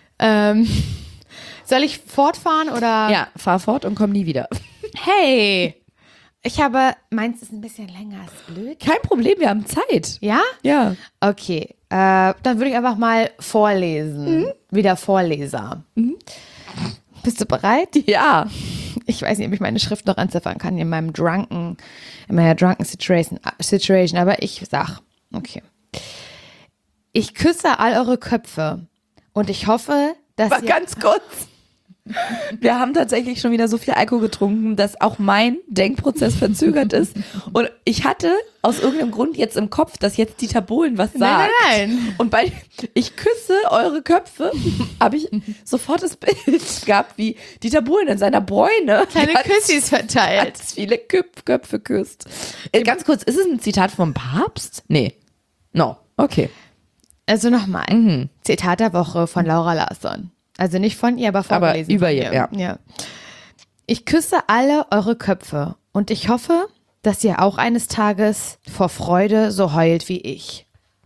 Soll ich fortfahren oder? Ja, fahr fort und komm nie wieder. Hey, meins ist ein bisschen länger, ist blöd. Kein Problem, wir haben Zeit. Ja? Ja. Okay, dann würde ich einfach mal vorlesen. Wieder Vorleser. Bist du bereit? Ja. Ich weiß nicht, ob ich meine Schrift noch entziffern kann in meiner drunken Situation, aber ich sag, okay. Ich küsse all eure Köpfe und ich hoffe, dass War ihr... ganz kurz. Wir haben tatsächlich schon wieder so viel Alkohol getrunken, dass auch mein Denkprozess verzögert ist. Und ich hatte aus irgendeinem Grund jetzt im Kopf, dass jetzt Dieter Bohlen was sagt. Nein. Und bei ich küsse eure Köpfe, habe ich sofort das Bild gehabt, wie Dieter Bohlen in seiner Bräune Kleine Küssis verteilt. ganz viele Köpfe küsst. Ganz kurz, ist es ein Zitat vom Papst? Nee. No. Okay. Also nochmal. Zitat der Woche von Laura Larsson. Also nicht von ihr, aber vorgelesen. über von ihr, ja. Ich küsse alle eure Köpfe und ich hoffe, dass ihr auch eines Tages vor Freude so heult wie ich.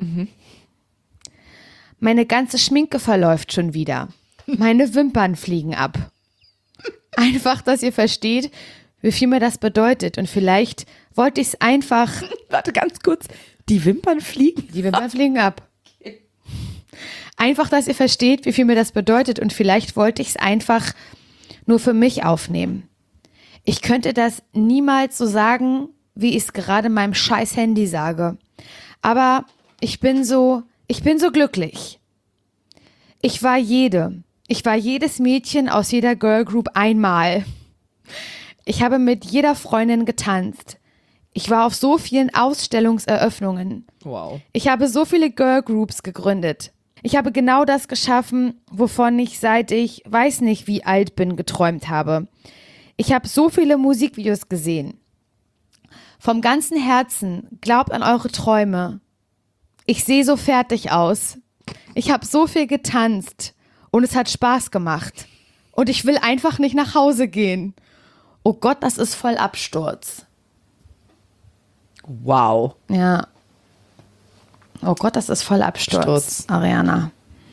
Meine ganze Schminke verläuft schon wieder. Meine Wimpern fliegen ab. Einfach, dass ihr versteht, wie viel mir das bedeutet. Und vielleicht wollte ich es einfach... Warte, ganz kurz. Die Wimpern fliegen? Die Wimpern fliegen ab. Einfach, dass ihr versteht, wie viel mir das bedeutet. Und vielleicht wollte ich es einfach nur für mich aufnehmen. Ich könnte das niemals so sagen, wie ich es gerade meinem scheiß Handy sage. Aber ich bin so glücklich. Ich war jedes Mädchen aus jeder Girl Group einmal. Ich habe mit jeder Freundin getanzt. Ich war auf so vielen Ausstellungseröffnungen. Wow. Ich habe so viele Girlgroups gegründet. Ich habe genau das geschaffen, wovon ich seit ich weiß nicht wie alt bin geträumt habe. Ich habe so viele Musikvideos gesehen. Vom ganzen Herzen, glaubt an eure Träume. Ich sehe so fertig aus. Ich habe so viel getanzt und es hat Spaß gemacht. Und ich will einfach nicht nach Hause gehen. Oh Gott, das ist voll Absturz. Wow. Ja. Oh Gott, das ist voll Absturz, Ariana.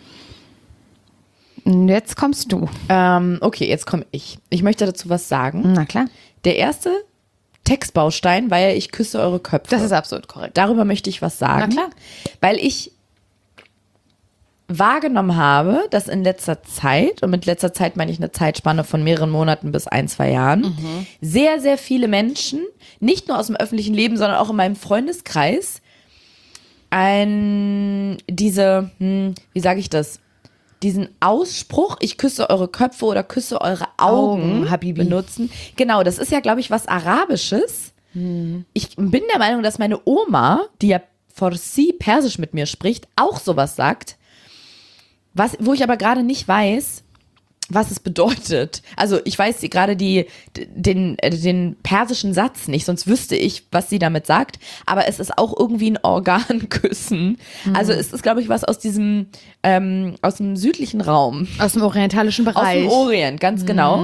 Und jetzt kommst du. Okay, jetzt komme ich. Ich möchte dazu was sagen. Na klar. Der erste Textbaustein war ja, ich küsse eure Köpfe. Das ist absolut korrekt. Darüber möchte ich was sagen. Na klar. Weil ich wahrgenommen habe, dass in letzter Zeit, und mit letzter Zeit meine ich eine Zeitspanne von mehreren Monaten bis 1-2 Jahren, sehr, sehr viele Menschen, nicht nur aus dem öffentlichen Leben, sondern auch in meinem Freundeskreis, diesen Ausspruch, ich küsse eure Köpfe oder küsse eure Augen Habibi. benutzen. Genau, das ist ja, glaube ich, was Arabisches. Ich bin der Meinung, dass meine Oma, die ja Farsi Persisch mit mir spricht, auch sowas sagt, wo ich aber gerade nicht weiß, was es bedeutet. Also ich weiß gerade den persischen Satz nicht, sonst wüsste ich, was sie damit sagt. Aber es ist auch irgendwie ein Organküssen. Also es ist, glaube ich, was aus dem südlichen Raum. Aus dem orientalischen Bereich. Aus dem Orient, ganz genau.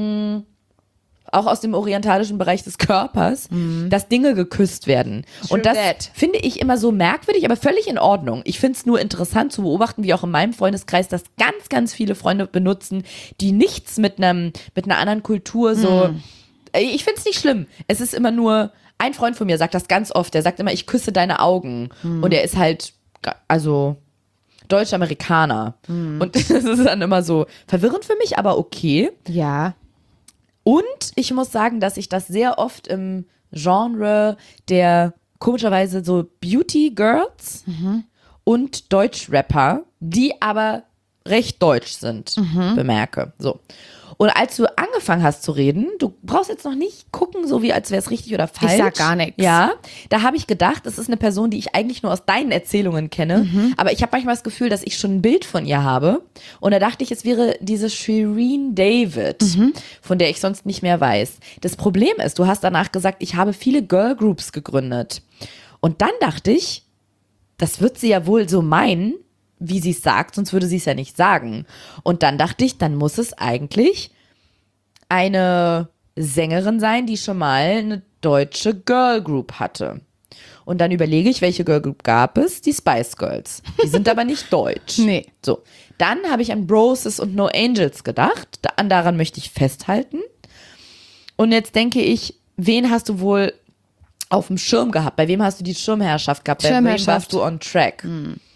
Auch aus dem orientalischen Bereich des Körpers, dass Dinge geküsst werden. Und das finde ich immer so merkwürdig, aber völlig in Ordnung. Ich finde es nur interessant zu beobachten, wie auch in meinem Freundeskreis, das ganz, ganz viele Freunde benutzen, die nichts mit einer anderen Kultur so. Ich finde es nicht schlimm. Es ist immer nur, ein Freund von mir sagt das ganz oft, der sagt immer, ich küsse deine Augen. Und er ist halt, also Deutsch-Amerikaner. Und das ist dann immer so verwirrend für mich, aber okay. Ja. Und ich muss sagen, dass ich das sehr oft im Genre der komischerweise so Beauty Girls und Deutsch-Rapper, die aber recht deutsch sind, bemerke. So. Und als du angefangen hast zu reden, du brauchst jetzt noch nicht gucken, so wie als wäre es richtig oder falsch. Ich sag gar nichts. Ja, da habe ich gedacht, das ist eine Person, die ich eigentlich nur aus deinen Erzählungen kenne. Aber ich habe manchmal das Gefühl, dass ich schon ein Bild von ihr habe. Und da dachte ich, es wäre diese Shireen David, von der ich sonst nicht mehr weiß. Das Problem ist, du hast danach gesagt, ich habe viele Girlgroups gegründet. Und dann dachte ich, das wird sie ja wohl so meinen, wie sie es sagt, sonst würde sie es ja nicht sagen. Und dann dachte ich, dann muss es eigentlich eine Sängerin sein, die schon mal eine deutsche Girlgroup hatte. Und dann überlege ich, welche Girlgroup gab es? Die Spice Girls. Die sind aber nicht deutsch. Nee. So. Dann habe ich an Broses und No Angels gedacht. Daran möchte ich festhalten. Und jetzt denke ich, wen hast du wohl auf dem Schirm gehabt? Bei wem hast du die Schirmherrschaft gehabt? Bei wem warst du on track?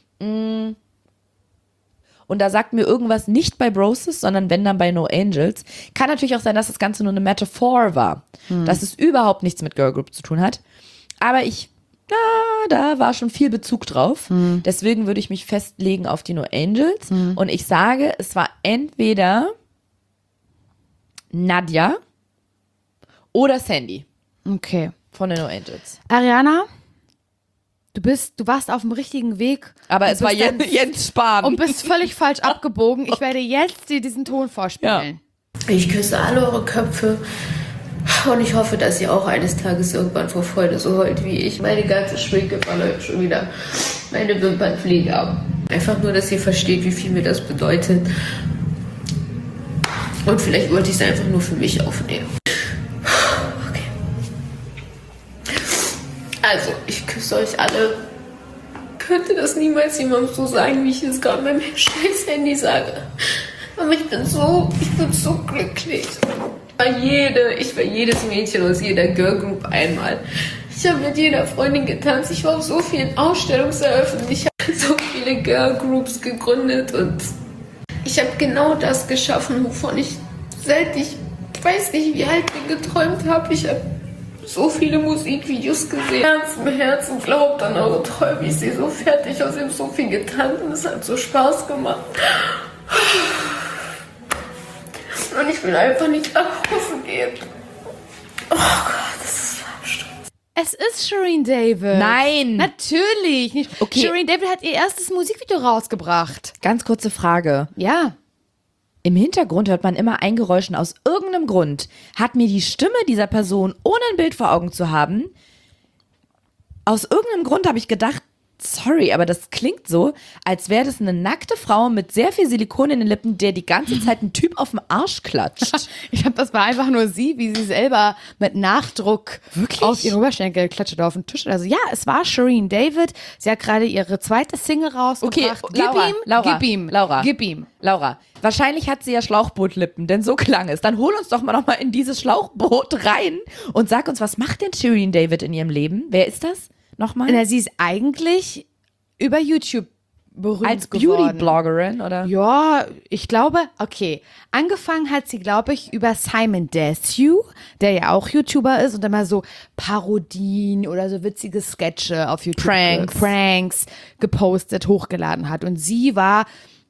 Und da sagt mir irgendwas nicht bei Broses, sondern wenn dann bei No Angels. Kann natürlich auch sein, dass das Ganze nur eine Metaphor war. Dass es überhaupt nichts mit Girlgroup zu tun hat. Aber da war schon viel Bezug drauf. Deswegen würde ich mich festlegen auf die No Angels. Und ich sage, es war entweder Nadja oder Sandy. Okay. Von den No Angels. Ariana, du warst auf dem richtigen Weg. Aber es war Jens Spahn. Und bist völlig falsch abgebogen. Ich werde jetzt dir diesen Ton vorspielen. Ja. Ich küsse alle eure Köpfe und ich hoffe, dass ihr auch eines Tages irgendwann vor Freude so heult wie ich. Meine ganze Schminke verläuft schon wieder. Meine Wimpern fliegen ab. Einfach nur, dass ihr versteht, wie viel mir das bedeutet. Und vielleicht wollte ich es einfach nur für mich aufnehmen. Okay. Also, ich küsse euch alle. Könnte das niemals jemandem so sagen, wie ich es gerade mit meinem scheiß Handy sage. Aber ich bin so glücklich. Ich war jedes Mädchen aus jeder Girlgroup einmal. Ich habe mit jeder Freundin getanzt. Ich war auf so vielen Ausstellungseröffnungen. Ich habe so viele Girlgroups gegründet und ich habe genau das geschaffen, wovon ich seit ich weiß nicht wie alt bin geträumt habe. Ich habe so viele Musikvideos gesehen. Im Herzen glaubt an eure Träume. Ich sehe so fertig aus. Ich habe so viel getanzt und es hat so Spaß gemacht. Und ich will einfach nicht nach Hause gehen. Oh Gott, das ist so abstoßend. Es ist Shireen David. Nein. Natürlich nicht. Okay. Shireen David hat ihr erstes Musikvideo rausgebracht. Ganz kurze Frage. Ja. Im Hintergrund hört man immer ein Geräusch und aus irgendeinem Grund hat mir die Stimme dieser Person, ohne ein Bild vor Augen zu haben, aus irgendeinem Grund habe ich gedacht, sorry, aber das klingt so, als wäre das eine nackte Frau mit sehr viel Silikon in den Lippen, der die ganze Zeit einen Typ auf dem Arsch klatscht. Ich glaube, das war einfach nur sie, wie sie selber mit Nachdruck auf ihren Oberschenkel klatscht oder auf den Tisch. Also ja, es war Shireen David. Sie hat gerade ihre zweite Single rausgebracht. Gib ihm. Laura, wahrscheinlich hat sie ja Schlauchbootlippen, denn so klang es. Dann hol uns doch mal in dieses Schlauchboot rein und sag uns, was macht denn Shireen David in ihrem Leben? Wer ist das? Nochmal? Na, sie ist eigentlich über YouTube berühmt als geworden. Beauty-Bloggerin, oder? Ja, ich glaube, okay. Angefangen hat sie, glaube ich, über Simon Desue, der ja auch YouTuber ist und immer so Parodien oder so witzige Sketche auf YouTube, Pranks gepostet, hochgeladen hat. Und sie war,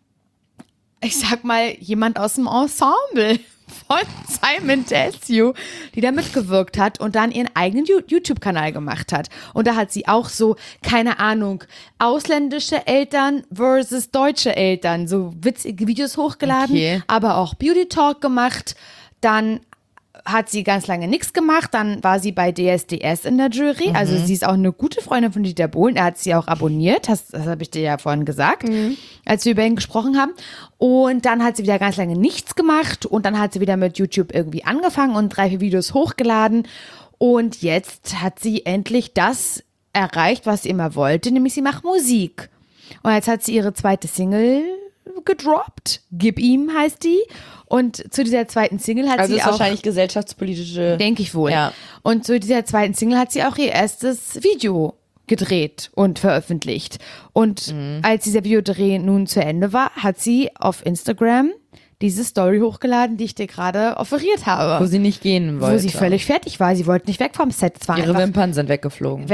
ich sag mal, jemand aus dem Ensemble von Simon Desue, die da mitgewirkt hat und dann ihren eigenen YouTube-Kanal gemacht hat. Und da hat sie auch so, keine Ahnung, ausländische Eltern versus deutsche Eltern, so witzige Videos hochgeladen, aber auch Beauty Talk gemacht. Dann hat sie ganz lange nichts gemacht, dann war sie bei DSDS in der Jury, also sie ist auch eine gute Freundin von Dieter Bohlen, er hat sie auch abonniert, das habe ich dir ja vorhin gesagt, als wir über ihn gesprochen haben, und dann hat sie wieder ganz lange nichts gemacht und dann hat sie wieder mit YouTube irgendwie angefangen und 3-4 Videos hochgeladen und jetzt hat sie endlich das erreicht, was sie immer wollte, nämlich sie macht Musik und jetzt hat sie ihre zweite Single gedroppt, Gib ihm heißt die. Und zu dieser zweiten Single hat sie auch... Also ist wahrscheinlich gesellschaftspolitische... Denke ich wohl. Ja. Und zu dieser zweiten Single hat sie auch ihr erstes Video gedreht und veröffentlicht. Und als dieser Videodreh nun zu Ende war, hat sie auf Instagram diese Story hochgeladen, die ich dir gerade offeriert habe. Wo sie nicht gehen wollte. Wo sie völlig fertig war. Sie wollte nicht weg vom Set. Es war ihre Wimpern sind weggeflogen.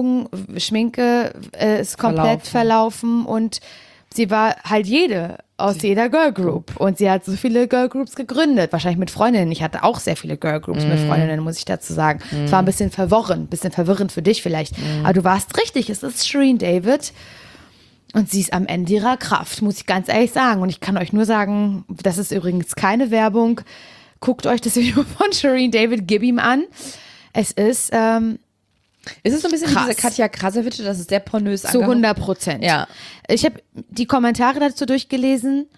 Schminke ist komplett verlaufen und sie war halt aus jeder Girlgroup. Und sie hat so viele Girlgroups gegründet. Wahrscheinlich mit Freundinnen. Ich hatte auch sehr viele Girlgroups mit Freundinnen, muss ich dazu sagen. Es war ein bisschen verwirrend für dich vielleicht. Aber du warst richtig. Es ist Shireen David. Und sie ist am Ende ihrer Kraft, muss ich ganz ehrlich sagen. Und ich kann euch nur sagen, das ist übrigens keine Werbung. Guckt euch das Video von Shireen David, Gib ihm an. Es ist... Ist es so ein bisschen wie diese Katja Krasavitsch, das ist sehr pornös zu 100%. Ja. Ich habe die Kommentare dazu durchgelesen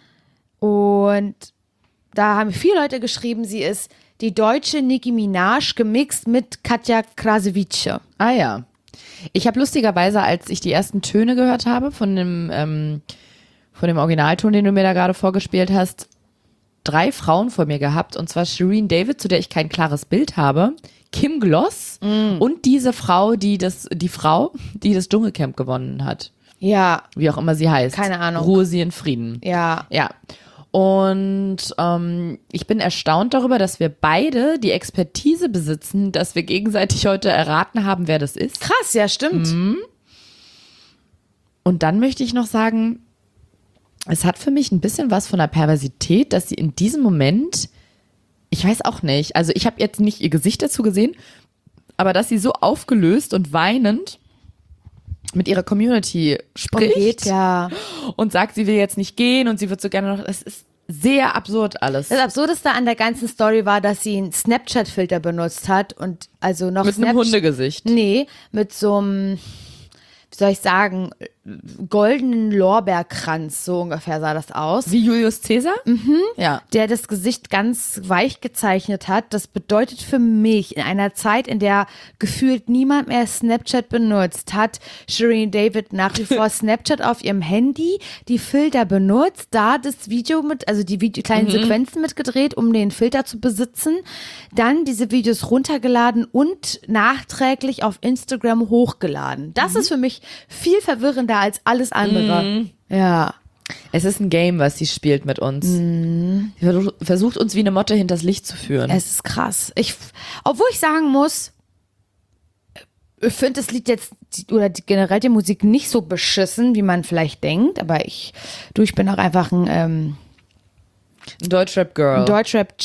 und da haben 4 Leute geschrieben, sie ist die deutsche Nicki Minaj gemixt mit Katja Krasavitsch. Ah ja. Ich habe lustigerweise, als ich die ersten Töne gehört habe von dem Originalton, den du mir da gerade vorgespielt hast, 3 Frauen vor mir gehabt, und zwar Shireen David, zu der ich kein klares Bild habe, Kim Gloss und diese Frau, die das Dschungelcamp gewonnen hat. Ja. Wie auch immer sie heißt. Keine Ahnung. Ruhe sie in Frieden. Ja. Ja. Und ich bin erstaunt darüber, dass wir beide die Expertise besitzen, dass wir gegenseitig heute erraten haben, wer das ist. Krass, ja, stimmt. Und dann möchte ich noch sagen, es hat für mich ein bisschen was von der Perversität, dass sie in diesem Moment, ich weiß auch nicht, also ich habe jetzt nicht ihr Gesicht dazu gesehen, aber dass sie so aufgelöst und weinend mit ihrer Community spricht und sagt, sie will jetzt nicht gehen und sie wird so gerne noch, es ist sehr absurd alles. Das Absurdeste an der ganzen Story war, dass sie einen Snapchat-Filter benutzt hat und also noch mit einem Hundegesicht. Nee, mit so einem, wie soll ich sagen, goldenen Lorbeerkranz, so ungefähr sah das aus. Wie Julius Caesar? Ja. Der das Gesicht ganz weich gezeichnet hat. Das bedeutet für mich, in einer Zeit, in der gefühlt niemand mehr Snapchat benutzt, hat Shireen David nach wie vor Snapchat auf ihrem Handy, die Filter benutzt, da das Video also die kleinen Sequenzen mitgedreht, um den Filter zu besitzen, dann diese Videos runtergeladen und nachträglich auf Instagram hochgeladen. Das ist für mich viel verwirrender als alles andere. Ja. Es ist ein Game, was sie spielt mit uns. Sie versucht uns wie eine Motte hinters Licht zu führen. Es ist krass. Obwohl ich sagen muss, ich finde das Lied jetzt, oder generell die Musik nicht so beschissen, wie man vielleicht denkt, aber ich bin auch einfach ein Deutschrap-Girl. Deutschrap-Chick.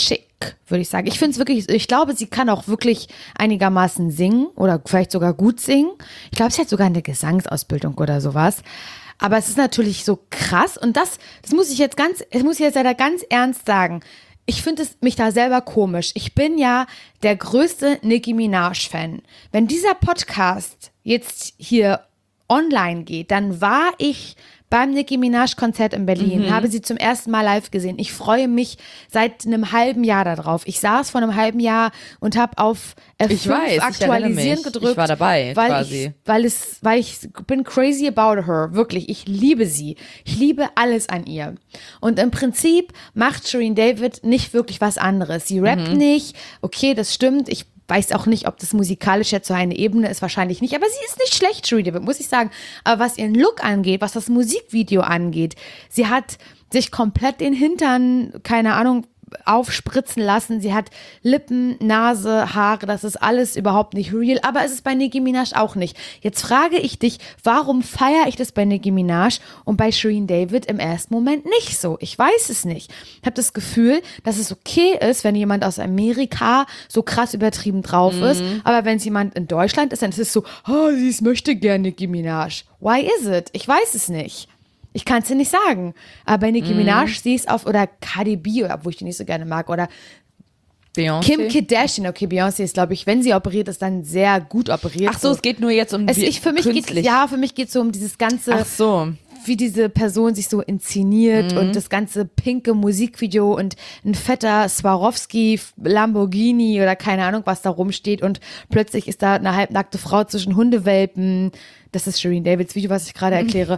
Musik, würde ich sagen. Ich finde es wirklich, ich glaube, sie kann auch wirklich einigermaßen singen oder vielleicht sogar gut singen. Ich glaube, sie hat sogar eine Gesangsausbildung oder sowas. Aber es ist natürlich so krass und das muss ich jetzt leider ganz ernst sagen. Ich finde es mich da selber komisch. Ich bin ja der größte Nicki Minaj-Fan. Wenn dieser Podcast jetzt hier online geht, dann war ich beim Nicki Minaj-Konzert in Berlin, habe sie zum ersten Mal live gesehen. Ich freue mich seit einem halben Jahr darauf. Ich saß vor einem halben Jahr und habe auf F5 aktualisieren gedrückt. Ich war dabei, quasi. Weil ich bin crazy about her. Wirklich, ich liebe sie. Ich liebe alles an ihr. Und im Prinzip macht Shirin David nicht wirklich was anderes. Sie rappt nicht. Okay, das stimmt. Ich weiß auch nicht, ob das musikalisch jetzt so eine Ebene ist, wahrscheinlich nicht, aber sie ist nicht schlecht, Shirin David, muss ich sagen. Aber was ihren Look angeht, was das Musikvideo angeht, sie hat sich komplett den Hintern, keine Ahnung, aufspritzen lassen. Sie hat Lippen, Nase, Haare, das ist alles überhaupt nicht real, aber es ist bei Nicki Minaj auch nicht. Jetzt frage ich dich, warum feiere ich das bei Nicki Minaj und bei Shirin David im ersten Moment nicht so? Ich weiß es nicht. Ich habe das Gefühl, dass es okay ist, wenn jemand aus Amerika so krass übertrieben drauf ist, aber wenn es jemand in Deutschland ist, dann ist es so, oh, sie möchte gern Nicki Minaj. Why is it? Ich weiß es nicht. Ich kann es dir nicht sagen. Aber bei Nicki Minaj sehe ich es auf, oder Cardi B, obwohl ich die nicht so gerne mag, oder Beyoncé. Kim Kardashian. Okay, Beyoncé ist, glaube ich, wenn sie operiert ist, dann sehr gut operiert. Ach so, es geht nur jetzt um für mich geht es so um dieses ganze, ach so, wie diese Person sich so inszeniert und das ganze pinke Musikvideo und ein fetter Swarovski Lamborghini oder keine Ahnung, was da rumsteht und plötzlich ist da eine halbnackte Frau zwischen Hundewelpen. Das ist Shirin Davids Video, was ich gerade erkläre.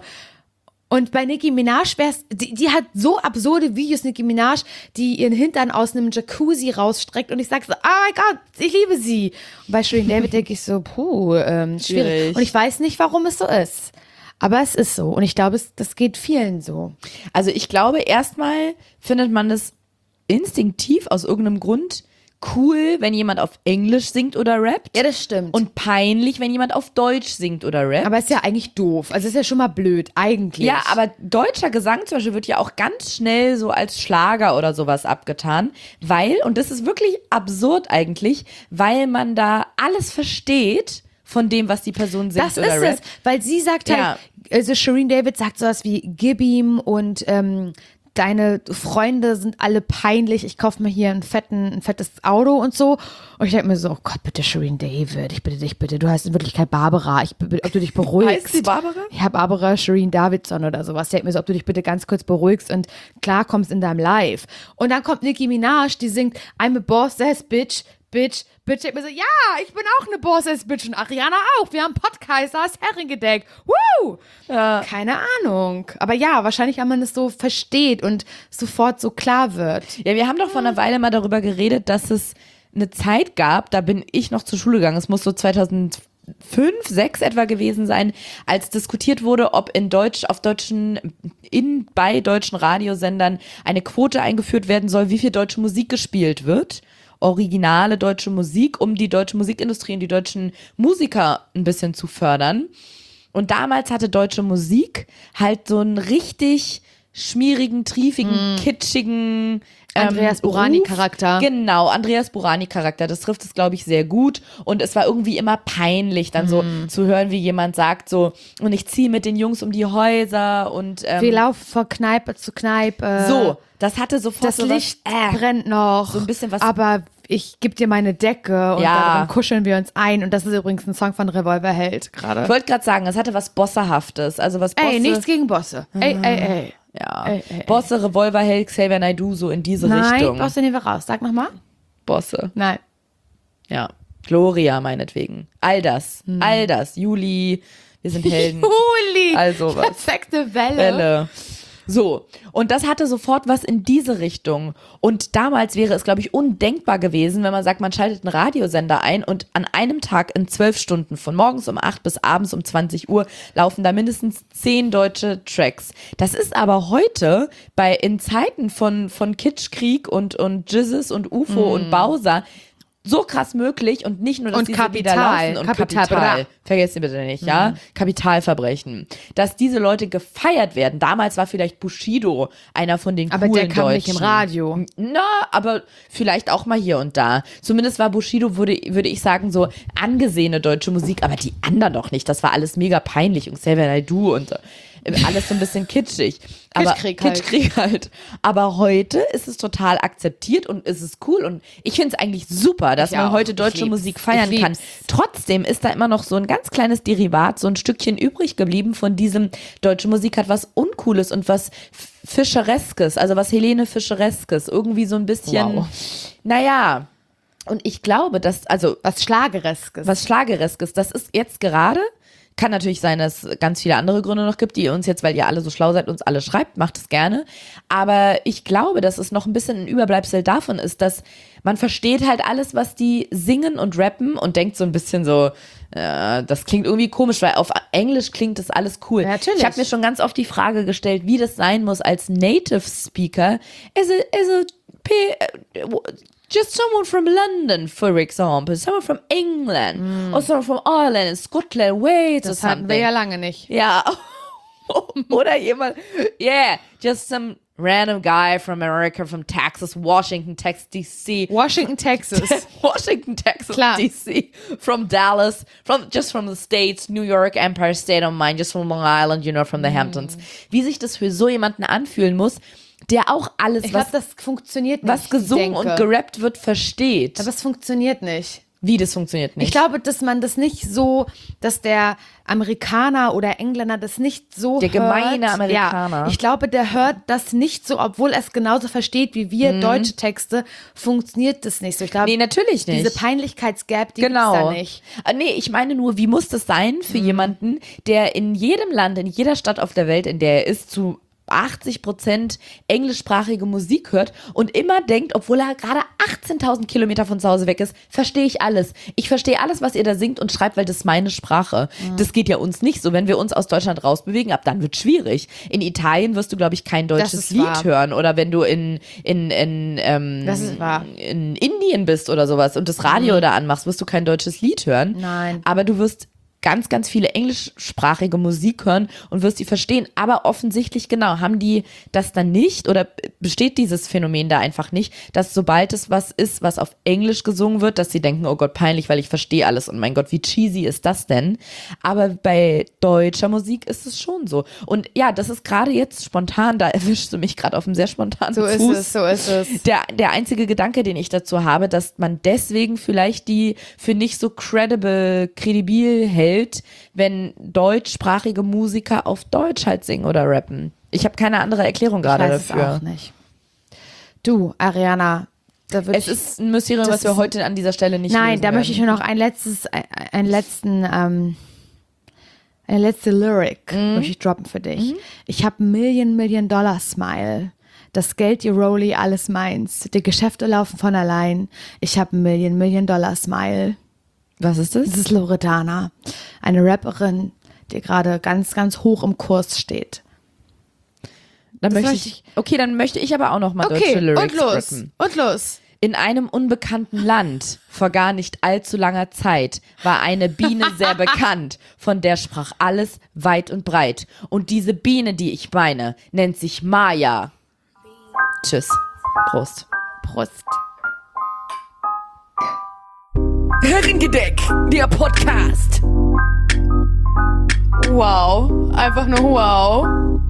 Und bei Nicki Minaj die hat so absurde Videos, Nicki Minaj, die ihren Hintern aus einem Jacuzzi rausstreckt und ich sag so, oh mein Gott, ich liebe sie. Und bei Shirin David denke ich so, schwierig. Und ich weiß nicht, warum es so ist. Aber es ist so und ich glaube, das geht vielen so. Also ich glaube, erstmal findet man das instinktiv aus irgendeinem Grund cool, wenn jemand auf Englisch singt oder rappt. Ja, das stimmt. Und peinlich, wenn jemand auf Deutsch singt oder rappt. Aber ist ja eigentlich doof. Also ist ja schon mal blöd, eigentlich. Ja, aber deutscher Gesang zum Beispiel wird ja auch ganz schnell so als Schlager oder sowas abgetan, weil, und das ist wirklich absurd eigentlich, weil man da alles versteht von dem, was die Person singt das oder rappt. Das ist es, weil sie sagt halt, also Shirin David sagt sowas wie gib ihm und deine Freunde sind alle peinlich, ich kaufe mir hier ein fettes Auto und so. Und ich denke mir so, oh Gott, bitte Shirin David, ich bitte dich, bitte, du heißt in Wirklichkeit Barbara, ob du dich beruhigst. Heißt sie Barbara? Ja, Barbara Shirin Davidson oder sowas. Ich denke mir so, ob du dich bitte ganz kurz beruhigst und klar kommst in deinem Live. Und dann kommt Nicki Minaj, die singt I'm a boss-ass bitch. Ich denke mir so, ja, ich bin auch eine Boss-ass-Bitch und Ariana auch. Wir haben Podcast, da ist Herrengedeck. Woo! Ja. Keine Ahnung. Aber ja, wahrscheinlich, weil man es so versteht und sofort so klar wird. Ja, wir haben doch vor einer Weile mal darüber geredet, dass es eine Zeit gab, da bin ich noch zur Schule gegangen, es muss so 2005, 2006 etwa gewesen sein, als diskutiert wurde, ob bei deutschen Radiosendern eine Quote eingeführt werden soll, wie viel deutsche Musik gespielt wird. Originale deutsche Musik, um die deutsche Musikindustrie und die deutschen Musiker ein bisschen zu fördern. Und damals hatte deutsche Musik halt so einen richtig schmierigen, triefigen, kitschigen Andreas Burani-Charakter. Genau, Andreas Burani-Charakter. Das trifft es, glaube ich, sehr gut. Und es war irgendwie immer peinlich, dann so zu hören, wie jemand sagt so, und ich ziehe mit den Jungs um die Häuser und wir laufen von Kneipe zu Kneipe. So, das hatte sofort das Licht brennt noch. So ein bisschen was. Aber ich gebe dir meine Decke und dann kuscheln wir uns ein. Und das ist übrigens ein Song von Revolverheld gerade. Ich wollte gerade sagen, es hatte was Bossehaftes. Also was Bosse. Ey, nichts gegen Bosse. Ey. Ja, Bosse, Revolverheld, Xavier Naidoo, so in diese Richtung. Nein, Bosse nehmen wir raus. Sag nochmal. Bosse. Nein. Ja, Gloria meinetwegen. All das. Juli, wir sind Helden. Juli! Also was. Perfekte Welle. So, und das hatte sofort was in diese Richtung. Und damals wäre es, glaube ich, undenkbar gewesen, wenn man sagt, man schaltet einen Radiosender ein und an einem Tag in 12 Stunden, von morgens um 8 bis abends um 20 Uhr, laufen da mindestens 10 deutsche Tracks. Das ist aber heute in Zeiten von Kitschkrieg und Jizzes und UFO und Bowser so krass möglich und nicht nur, dass Und diese Kapital. Lieder laufen und Kapital. Kapital. Vergesst ihr bitte nicht, ja? Kapitalverbrechen. Dass diese Leute gefeiert werden. Damals war vielleicht Bushido einer von den Aber coolen der kam Deutschen. nicht im Radio. Na, aber vielleicht auch mal hier und da. Zumindest war Bushido, würde ich sagen, so angesehene deutsche Musik, aber die anderen doch nicht. Das war alles mega peinlich und Xavier Naidoo und alles so ein bisschen kitschig. Aber Kitschkrieg halt. Aber heute ist es total akzeptiert und ist es cool und ich finde es eigentlich super, dass man heute deutsche Musik feiern kann. Trotzdem ist da immer noch so ein ganz kleines Derivat, so ein Stückchen übrig geblieben von diesem, deutsche Musik hat was Uncooles und was Fischereskes, also was Helene Fischereskes, irgendwie so ein bisschen, naja, und ich glaube, dass, also Was Schlagereskes. das ist jetzt gerade, kann natürlich sein, dass es ganz viele andere Gründe noch gibt, die ihr uns jetzt, weil ihr alle so schlau seid, uns alle schreibt, macht es gerne. Aber ich glaube, dass es noch ein bisschen ein Überbleibsel davon ist, dass man versteht halt alles, was die singen und rappen und denkt so ein bisschen so, das klingt irgendwie komisch, weil auf Englisch klingt das alles cool. Ja, natürlich. Ich habe mir schon ganz oft die Frage gestellt, wie das sein muss als Native Speaker. Just someone from London, for example, someone from England, or someone from Ireland, Scotland, Wales, Das or hatten wir something. ja lange nicht. Ja. Oder jemand, just some random guy from America, from Texas, Washington, Texas, DC. Washington, Texas. Washington, Texas, Klar. DC, from Dallas, just from the States, New York, Empire State of Mind, just from Long Island, from the Hamptons. Wie sich das für so jemanden anfühlen muss, der auch alles, Ich glaube, das funktioniert nicht. was gesungen und gerappt wird, versteht. Aber es funktioniert nicht. Wie, das funktioniert nicht? Ich glaube, dass man das nicht so, dass der Amerikaner oder Engländer das nicht so Der hört. gemeine Amerikaner. Ja, ich glaube, der hört das nicht so, obwohl er es genauso versteht wie wir deutsche Texte, funktioniert das nicht so. Ich glaube, Nee, natürlich nicht. diese Peinlichkeitsgap, die Genau. gibt's da nicht. Nee, ich meine nur, wie muss das sein für jemanden, der in jedem Land, in jeder Stadt auf der Welt, in der er ist, zu 80% englischsprachige Musik hört und immer denkt, obwohl er gerade 18.000 Kilometer von zu Hause weg ist, verstehe ich alles. Ich verstehe alles, was ihr da singt und schreibt, weil das ist meine Sprache. Das geht ja uns nicht so. Wenn wir uns aus Deutschland rausbewegen, ab dann wird schwierig. In Italien wirst du, glaube ich, kein Das deutsches ist Lied wahr. hören. Oder wenn du in Das ist wahr. in Indien bist oder sowas und das Radio da anmachst, wirst du kein deutsches Lied hören. Nein. Aber du wirst ganz, ganz viele englischsprachige Musik hören und wirst die verstehen. Aber offensichtlich, genau, haben die das dann nicht oder besteht dieses Phänomen da einfach nicht, dass sobald es was ist, was auf Englisch gesungen wird, dass sie denken, oh Gott, peinlich, weil ich verstehe alles und mein Gott, wie cheesy ist das denn? Aber bei deutscher Musik ist es schon so. Und ja, das ist gerade jetzt spontan, da erwischst du mich gerade auf einem sehr spontanen Fuß. So ist es. Der einzige Gedanke, den ich dazu habe, dass man deswegen vielleicht die für nicht so kredibil hält, wenn deutschsprachige Musiker auf Deutsch halt singen oder rappen. Ich habe keine andere Erklärung gerade Ich weiß dafür. es auch nicht. Du, Ariana, da wird Es ist ein Mysterium, was wir heute an dieser Stelle nicht Nein, lösen da möchte ich nur werden. noch eine letzte Lyric möchte ich droppen für dich. Ich habe Million Dollar Smile. Das Geld, die Rolli, alles meins. Die Geschäfte laufen von allein. Ich habe Million Dollar Smile. Was ist das? Das ist Loredana, eine Rapperin, die gerade ganz, ganz hoch im Kurs steht. Dann Das möchte möchte ich, okay, dann möchte ich aber auch noch mal deutsche Lyrics rappen. Und los. In einem unbekannten Land, vor gar nicht allzu langer Zeit, war eine Biene sehr bekannt, von der sprach alles weit und breit. Und diese Biene, die ich meine, nennt sich Maya. Tschüss. Prost. Prost. Herrengedeck, der Podcast. Wow, einfach nur wow.